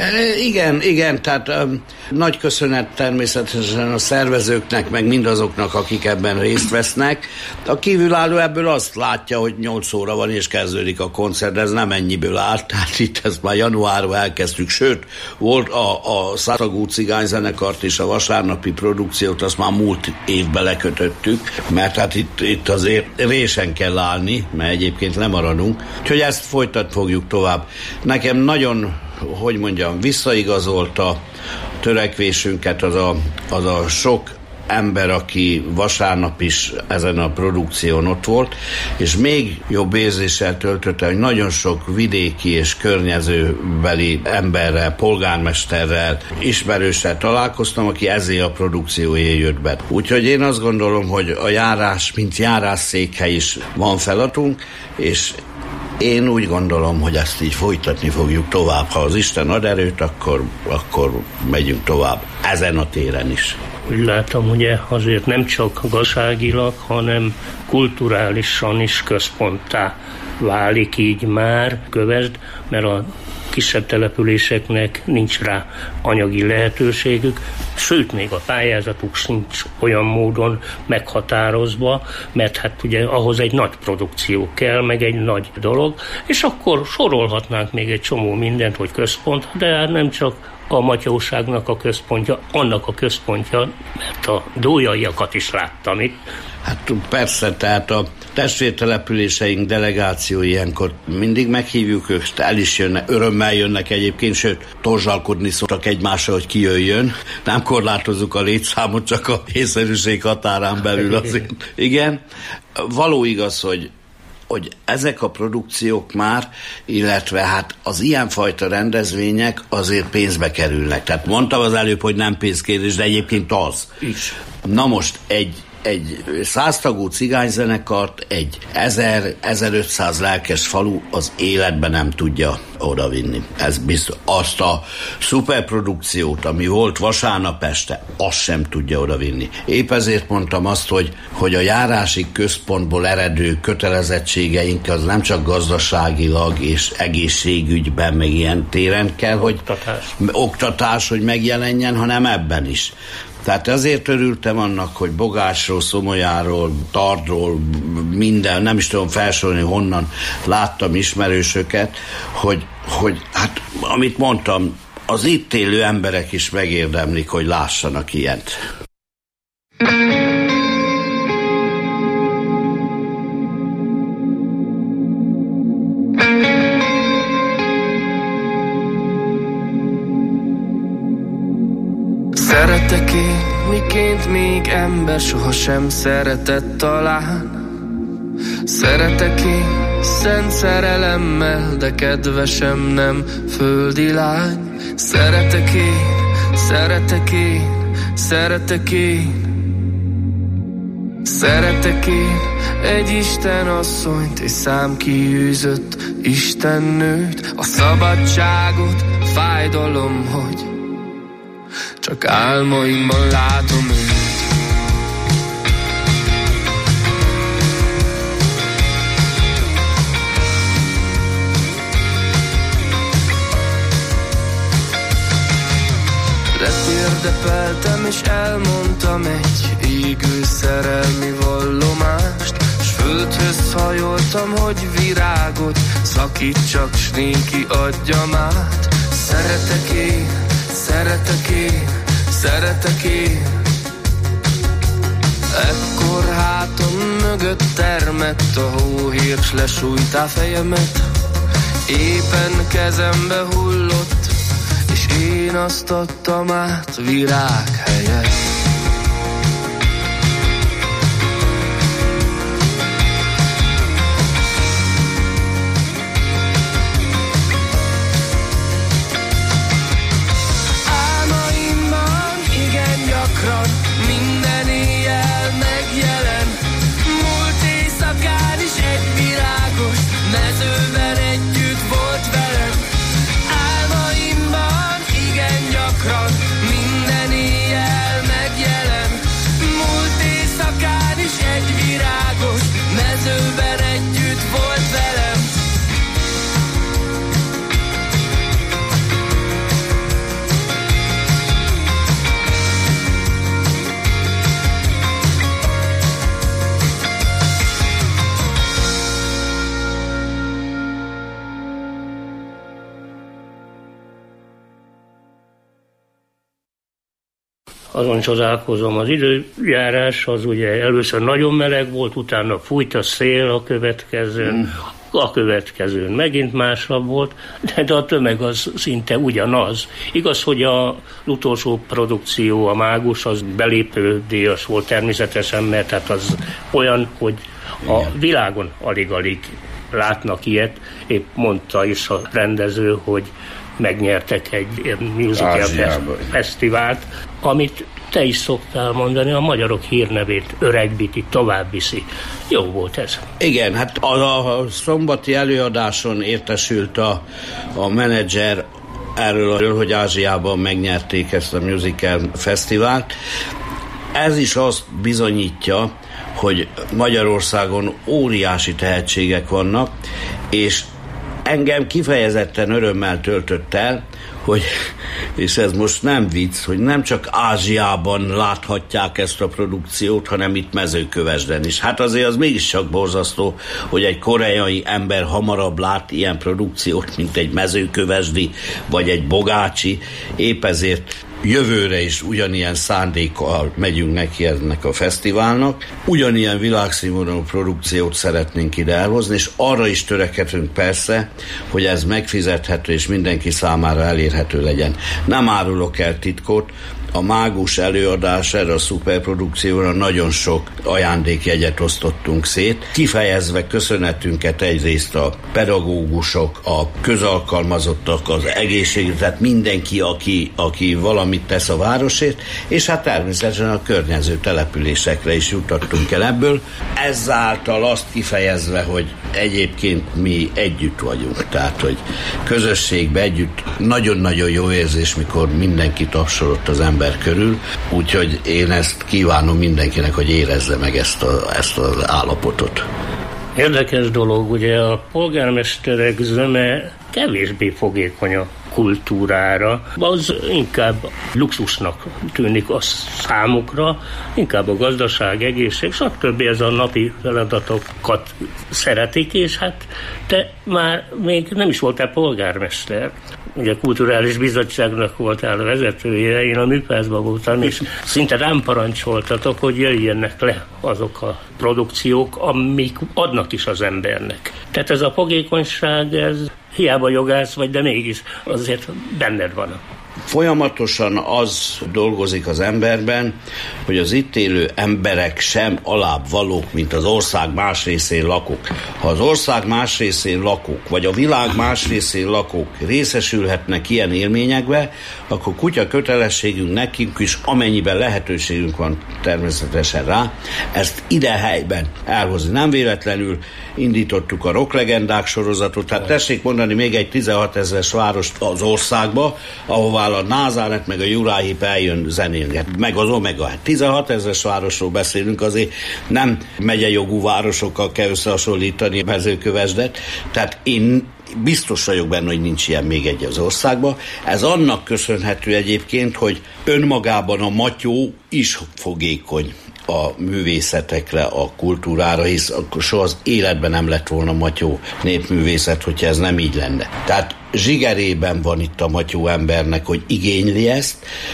Igen, tehát nagy köszönet természetesen a szervezőknek, meg mindazoknak, akik ebben részt vesznek. A kívülálló ebből azt látja, hogy 8 óra van és kezdődik a koncert, de ez nem ennyiből áll, tehát itt ezt már januárban elkezdtük, sőt, volt a 100 tagú cigányzenekart és a vasárnapi produkciót, azt már múlt évben lekötöttük, mert hát itt azért résen kell állni, mert egyébként lemaradunk, úgyhogy ezt fogjuk tovább. Nekem nagyon, hogy mondjam, visszaigazolta törekvésünket az a sok ember, aki vasárnap is ezen a produkción ott volt, és még jobb érzéssel töltötte, hogy nagyon sok vidéki és környezőbeli emberrel, polgármesterrel, ismerőssel találkoztam, aki ezért a produkcióért jött be. Úgyhogy én azt gondolom, hogy a járás, mint járásszékhely is van feladatunk, és én úgy gondolom, hogy ezt így folytatni fogjuk tovább. Ha az Isten ad erőt, akkor megyünk tovább ezen a téren is. Úgy látom, ugye azért nem csak gazdaságilag, hanem kulturálisan is központtá válik így már Kövesd, mert a kisebb településeknek nincs rá anyagi lehetőségük, sőt, még a pályázatuk sincs olyan módon meghatározva, mert hát ugye ahhoz egy nagy produkció kell, meg egy nagy dolog, és akkor sorolhatnánk még egy csomó mindent, hogy központ, de hát nem csak a matyóságnak a központja, annak a központja, mert a dójaiakat is láttam itt. Hát persze, tehát a testvértelepüléseink delegációi ilyenkor mindig meghívjuk őket, el is jönnek, örömmel jönnek egyébként, sőt, torzsalkodni szoktak egymásra, hogy ki jöjjön. Nem korlátozzuk a létszámot, csak a észszerűség határán belül azért. Igen, való igaz, hogy ezek a produkciók már, illetve hát az ilyenfajta rendezvények azért pénzbe kerülnek. Tehát mondtam az előbb, hogy nem pénzkérdés, de egyébként az. Is. Na most egy 100 tagú cigányzenekart egy 1000-1500 lelkes falu az életben nem tudja odavinni. Ez biztos. Azt a szuperprodukciót, ami volt vasárnap este, azt sem tudja odavinni. Épp ezért mondtam azt, hogy a járási központból eredő kötelezettségeink az nem csak gazdaságilag és egészségügyben, meg ilyen téren kell, hogy oktatás, hogy megjelenjen, hanem ebben is. Tehát ezért örültem annak, hogy Bogásról, Szomolyáról, Tardról, minden, nem is tudom felsorolni, honnan láttam ismerősöket, hogy hát, amit mondtam, az itt élő emberek is megérdemlik, hogy lássanak ilyent. mint még ember sohasem szeretett talán. Szeretek én szent szerelemmel, de kedvesem nem földi lány. Szeretek én, szeretek én, szeretek én. Szeretek én egy istenasszonyt, egy számkiűzött istennőt. A szabadságot, fájdalom, hogy csak álmaimban látom őt. Letérdepeltem és elmondtam egy égő szerelmi vallomást, s földhöz hajoltam, hogy virágot szakítsak, s néki adjam át. Szeretek én, szeretek én, szeretek én. Ekkor hátam mögött termett a hóhér, s lesújtá fejemet. Éppen kezembe hullott, és én azt adtam át virág helyett. Álmaimban igen gyakran, minden éjjel megjelen. Múlt éjszakán is egy virágos mezőben együtt volt velem. Álmaimban igen gyakran, minden éjjel megjelen. Múlt éjszakán is egy virágos mezőben együtt volt velem. Azon csodálkozom, az időjárás az ugye először nagyon meleg volt, utána fújt a szél a következőn megint másabb volt, de a tömeg az szinte ugyanaz. Igaz, hogy az utolsó produkció, a Mágus, az belépődíjas volt természetesen, mert hát az olyan, hogy a világon alig-alig látnak ilyet. Épp mondta is a rendező, hogy megnyertek egy musical fesztivált, amit te is szoktál mondani, a magyarok hírnevét öregbíti, tovább viszi. Jó volt ez. Igen, hát a szombati előadáson értesült a menedzser erről, hogy Ázsiában megnyerték ezt a musical fesztivált. Ez is azt bizonyítja, hogy Magyarországon óriási tehetségek vannak, és engem kifejezetten örömmel töltött el, hogy, és ez most nem vicc, hogy nem csak Ázsiában láthatják ezt a produkciót, hanem itt Mezőkövesden is. Hát azért az mégis csak borzasztó, hogy egy koreai ember hamarabb lát ilyen produkciót, mint egy mezőkövesdi, vagy egy bogácsi. Épp ezért jövőre is ugyanilyen szándékkal megyünk neki ennek a fesztiválnak. Ugyanilyen világszínvonalú produkciót szeretnénk ide elhozni, és arra is törekedünk persze, hogy ez megfizethető és mindenki számára elérhető legyen. Nem árulok el titkot, a Mágus előadás erre a szuperprodukcióra nagyon sok ajándékjegyet osztottunk szét, kifejezve köszönetünket egyrészt a pedagógusok, a közalkalmazottak, az egészségügy, tehát mindenki, aki valamit tesz a városért, és hát természetesen a környező településekre is jutottunk el ebből. Ezáltal azt kifejezve, hogy egyébként mi együtt vagyunk, tehát hogy közösségben együtt nagyon-nagyon jó érzés, mikor mindenki tapsolott az ember körül, úgyhogy én ezt kívánom mindenkinek, hogy érezze meg ezt az állapotot. Érdekes dolog, ugye a polgármesterek zöme kevésbé fogékony a kultúrára, az inkább luxusnak tűnik a számukra, inkább a gazdaság, egészség, stb. Ez a napi feladatokat szeretik, és hát te már még nem is voltál polgármester. Ugye a Kulturális Bizottságnak voltál a vezetője, én a műpászban voltam, és szinte rám parancsoltatok, hogy jöjjenek le azok a produkciók, amik adnak is az embernek. Tehát ez a fogékonyság, ez hiába jogász vagy, de mégis azért benned van. Folyamatosan az dolgozik az emberben, hogy az itt élő emberek sem alább valók, mint az ország más részén lakók. Ha az ország más részén lakók, vagy a világ más részén lakók részesülhetnek ilyen élményekbe, akkor kutya kötelességünk nekünk is, amennyiben lehetőségünk van természetesen rá, ezt ide helyben elhozni. Nem véletlenül indítottuk a rocklegendák sorozatot, tehát tessék mondani még egy 16 000-es várost az országba, ahová a Názáret meg a Juráhip eljön zenélni, meg az Omega. 16 000-es városról beszélünk, azért nem megyejogú városokkal kell összehasonlítani Mezőkövesdet, tehát én biztos vagyok benne, hogy nincs ilyen még egy az országban. Ez annak köszönhető egyébként, hogy önmagában a matyó is fogékony a művészetekre, a kultúrára, hisz akkor soha az életben nem lett volna matyó népművészet, hogyha ez nem így lenne. Tehát zsigerében van itt a matyó embernek, hogy igényli ezt,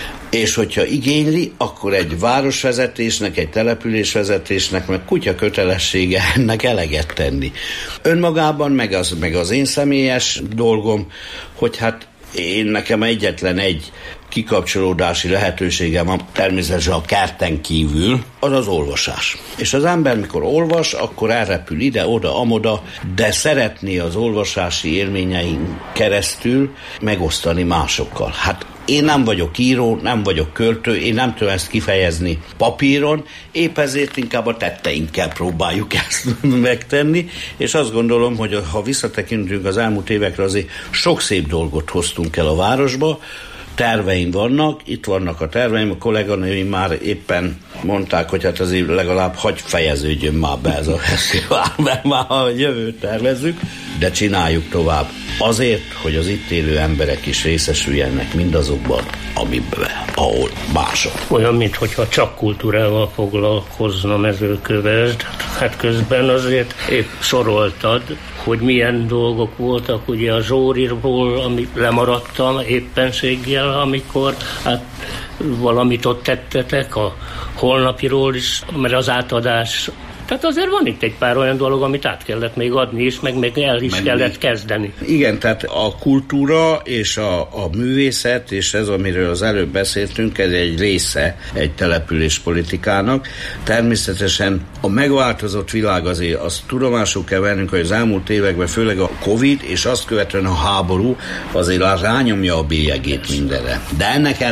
és hogyha igényli, akkor egy városvezetésnek, egy településvezetésnek meg kutya kötelessége ennek eleget tenni. Önmagában meg az én személyes dolgom, hogy hát nekem egyetlen egy kikapcsolódási lehetőségem van, természetesen a kerten kívül, az az olvasás. És az ember, mikor olvas, akkor elrepül ide, oda, amoda, de szeretné az olvasási élményeink keresztül megosztani másokkal. Hát én nem vagyok író, nem vagyok költő, én nem tudom ezt kifejezni papíron, épp ezért inkább a tetteinkkel próbáljuk ezt megtenni, és azt gondolom, hogy ha visszatekintünk az elmúlt évekre, azért sok szép dolgot hoztunk el a városba, terveim vannak, itt vannak a terveim, a kolléganőim már éppen mondták, hogy hát azért legalább hagy fejeződjön már be ez a fesztivál, mert már a jövőt tervezzük, de csináljuk tovább. Azért, hogy az itt élő emberek is részesüljenek mindazokban, amiben, ahol mások. Olyan, mintha csak kultúrával foglalkozna Mezőkövesd. Hát közben azért épp soroltad, hogy milyen dolgok voltak, ugye a Zsóriról, amit lemaradtam éppenséggel, amikor hát valamit ott tettetek, a holnapiról is, mert az átadás. Tehát azért van itt egy pár olyan dolog, amit át kellett még adni is, meg el is kellett kezdeni. Igen, tehát a kultúra és a művészet, és ez, amiről az előbb beszéltünk, ez egy része egy településpolitikának. Természetesen a megváltozott világ azért, azt tudomásul kell vennünk, hogy az elmúlt években, főleg a Covid, és azt követően a háború azért rányomja a bélyegét mindenre. De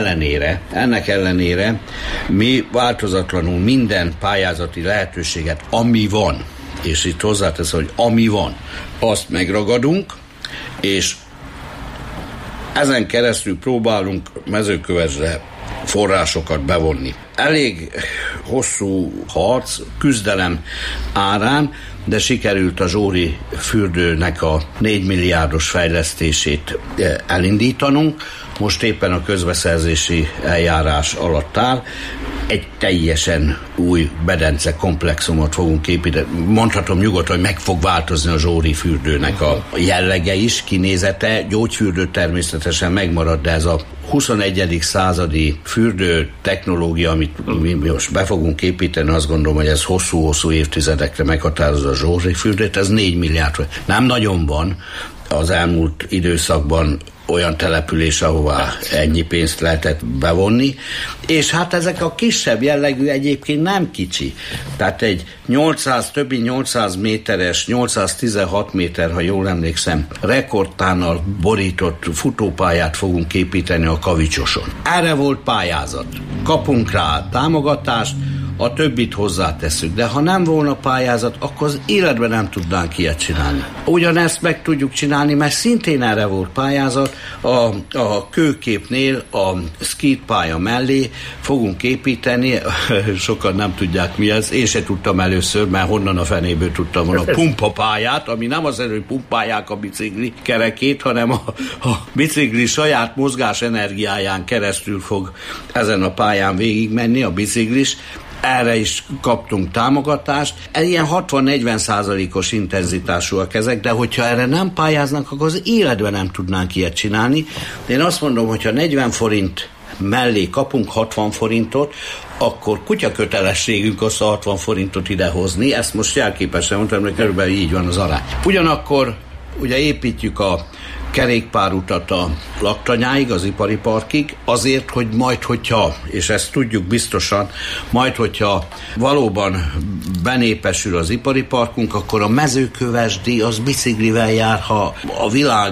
ennek ellenére mi változatlanul minden pályázati lehetőséget, ami van, és itt hozzátesz, hogy ami van, azt megragadunk, és ezen keresztül próbálunk Mezőkövesdre forrásokat bevonni. Elég hosszú harc, küzdelem árán, de sikerült a Zsóri fürdőnek a 4 milliárdos fejlesztését elindítanunk. Most éppen a közbeszerzési eljárás alatt áll. Egy teljesen új bedence komplexumot fogunk építeni. Mondhatom nyugodtan, hogy meg fog változni a Zsóri fürdőnek a jellege is, kinézete. Gyógyfürdő természetesen megmarad, de ez a 21. századi fürdő technológia, amit mi most be fogunk építeni, azt gondolom, hogy ez hosszú-hosszú évtizedekre meghatározza a Zsóri fürdőt, ez 4 milliárd. Nem nagyon van az elmúlt időszakban olyan település, ahová ennyi pénzt lehetett bevonni, és hát ezek a kisebb jellegű egyébként nem kicsi. Tehát egy többi 800 méteres, 816 méter, ha jól emlékszem, rekordtánnal borított futópályát fogunk építeni a Kavicsoson. Erre volt pályázat. Kapunk rá támogatást, a többit hozzátesszük. De ha nem volna pályázat, akkor az életben nem tudnánk ilyet csinálni. Ugyanezt meg tudjuk csinálni, mert szintén erre volt pályázat. A Kőképnél a skate-pálya mellé fogunk építeni, sokan nem tudják mi ez, én se tudtam először, mert honnan a fenéből tudtam volna a pumpapályát, ami nem az hogy pumpálják a bicikli kerekét, hanem a bicikli saját mozgás energiáján keresztül fog ezen a pályán végigmenni a biciklis. Erre is kaptunk támogatást. Ilyen 60-40%-os intenzitásúak ezek, de hogyha erre nem pályáznak, akkor az életben nem tudnánk ilyet csinálni. Én azt mondom, hogyha 40 forint mellé kapunk 60 forintot, akkor kutyakötelességünk azt a 60 forintot idehozni. Ezt most jelképesen mondtam, hogy körülbelül így van az arány. Ugyanakkor ugye építjük a kerékpárutat a laktanyáig, az ipari parkig, azért, hogy majd, hogyha, és ezt tudjuk biztosan, majd, hogyha valóban benépesül az ipari parkunk, akkor a mezőkövesdi az biciklivel jár, ha a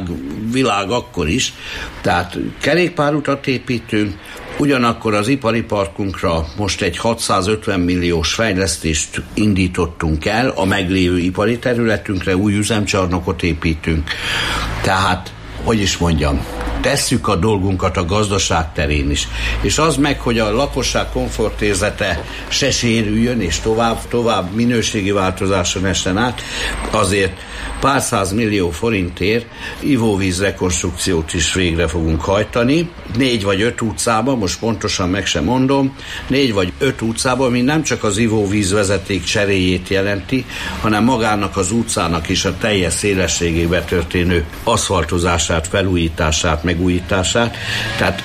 világ akkor is. Tehát kerékpárutat építünk, ugyanakkor az ipari parkunkra most egy 650 milliós fejlesztést indítottunk el, a meglévő ipari területünkre új üzemcsarnokot építünk. Tehát, hogy is mondjam, tesszük a dolgunkat a gazdaság terén is. És az meg, hogy a lakosság komfortérzete se sérüljön, és tovább minőségi változáson essen át, azért pár 100 millió forintért ivóvíz rekonstrukciót is végre fogunk hajtani. 4 vagy 5 utcában, most pontosan meg sem mondom, 4 vagy 5 utcában, ami nem csak az ivóvíz vezeték cseréjét jelenti, hanem magának az utcának is a teljes szélességébe történő aszfaltozását, felújítását, megújítását. Tehát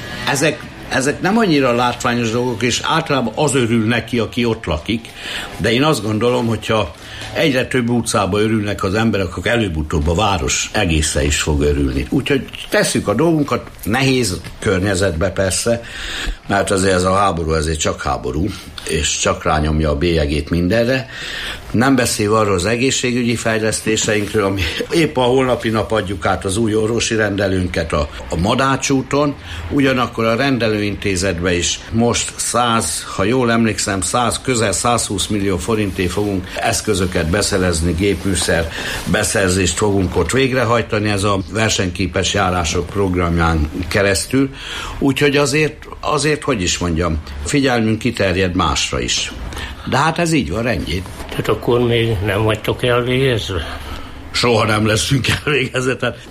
ezek nem annyira látványos dolgok, és általában az örül neki, aki ott lakik, de én azt gondolom, hogyha egyre több utcába örülnek az emberek, akkor előbb-utóbb a város egészen is fog örülni. Úgyhogy tesszük a dolgunkat, nehéz környezetbe persze, mert azért ez a háború, ezért csak háború, és csak rányomja a bélyegét mindenre. Nem beszélve arról az egészségügyi fejlesztéseinkről, ami épp a holnapi nap adjuk át az új orvosi rendelőnket a Madács úton, ugyanakkor a rendelőintézetbe is most 100, ha jól emlékszem, közel 120 millió forintért fogunk eszközöket beszerezni, gépműszer beszerzést fogunk ott végrehajtani, ez a versenyképes járások programján keresztül. Úgyhogy azért, hogy is mondjam, figyelmünk kiterjed másra is. De hát ez így van, rendjén. Tehát akkor még nem vagytok elvégezve? Soha nem leszünk elvégezve. Tehát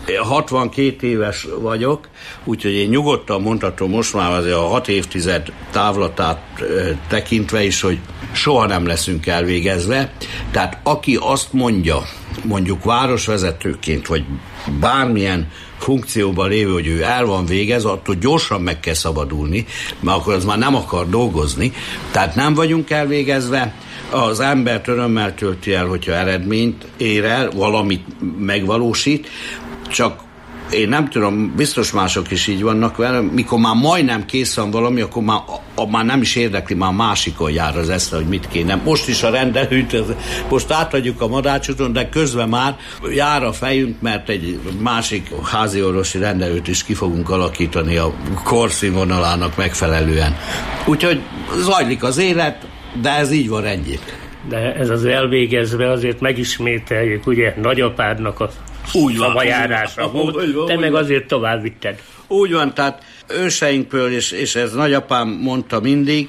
62 éves vagyok, úgyhogy én nyugodtan mondhatom most már azért a 6 évtized távlatát tekintve is, hogy soha nem leszünk elvégezve. Tehát aki azt mondja, mondjuk városvezetőként, vagy bármilyen funkcióban lévő, hogy ő el van végezve, attól gyorsan meg kell szabadulni, mert akkor az már nem akar dolgozni. Tehát nem vagyunk elvégezve, az embert örömmel tölti el, hogyha eredményt ér el, valamit megvalósít, csak én nem tudom, biztos mások is így vannak vele, mikor már majdnem kész van valami, akkor már nem is érdekli, már másikon jár az eszre, hogy mit kéne. Most is a rendelőt, most átadjuk a Madács úton, de közben már jár a fejünk, mert egy másik háziorvosi rendelőt is ki fogunk alakítani a korszínvonalának megfelelően. Úgyhogy zajlik az élet, de ez így van rendjén. De ez az elvégezve azért megismételjük, ugye nagyapádnak a szavajárása volt, te meg azért tovább vitted. Úgy van, tehát őseinkből, és ez nagyapám mondta mindig,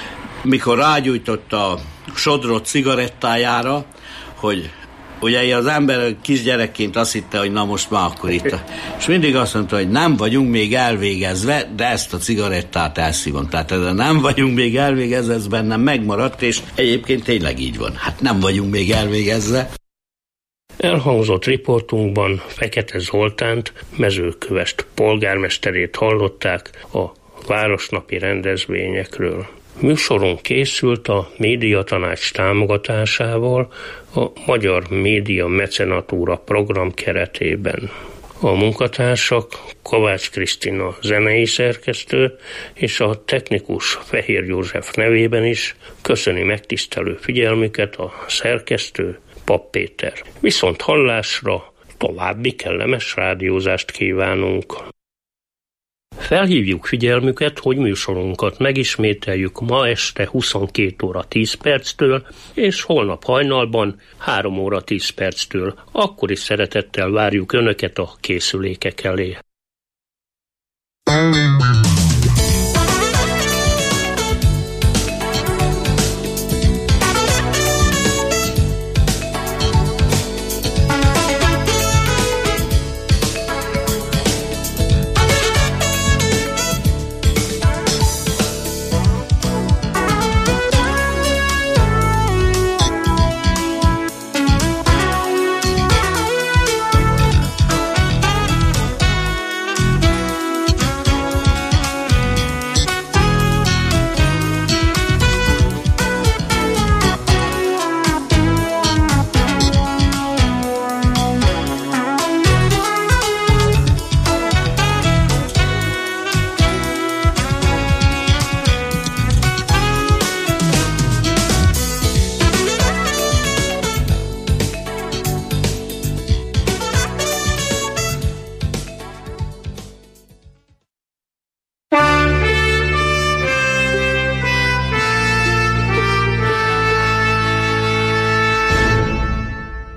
mikor rágyújtott a sodrott cigarettájára, hogy ugye az ember kisgyerekként azt hitte, hogy na most már akkor itt. És mindig azt mondta, hogy nem vagyunk még elvégezve, de ezt a cigarettát elszívom. Tehát ezzel nem vagyunk még elvégezve, ez bennem megmaradt, és egyébként tényleg így van. Hát nem vagyunk még elvégezve. Elhangzott riportunkban Fekete Zoltánt, Mezőkövesd polgármesterét hallották a városnapi rendezvényekről. Műsorunk készült a Médiatanács támogatásával a Magyar Média Mecenatúra program keretében. A munkatársak Kovács Krisztina zenei szerkesztő és a technikus Fehér József nevében is köszöni megtisztelő figyelmüket a szerkesztő Papp Péter. Viszont hallásra további kellemes rádiózást kívánunk. Felhívjuk figyelmüket, hogy műsorunkat megismételjük ma este 22 óra 10 perctől, és holnap hajnalban 3 óra 10 perctől. Akkor is szeretettel várjuk Önöket a készülékek elé.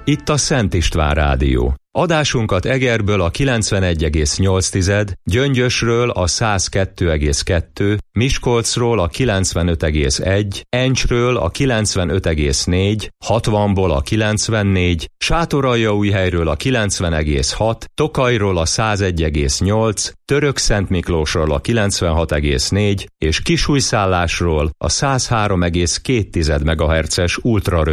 Itt a Szent István Rádió. Adásunkat Egerből a 91,8, Gyöngyösről a 102,2, Miskolcról a 95,1, Encsről a 95,4, 60-ból a 94, Sátoraljaújhelyről a 90,6, Tokajról a 101,8, Törökszentmiklósról a 96,4 és Kisújszállásról a 103,2 MHz-es ultrarövid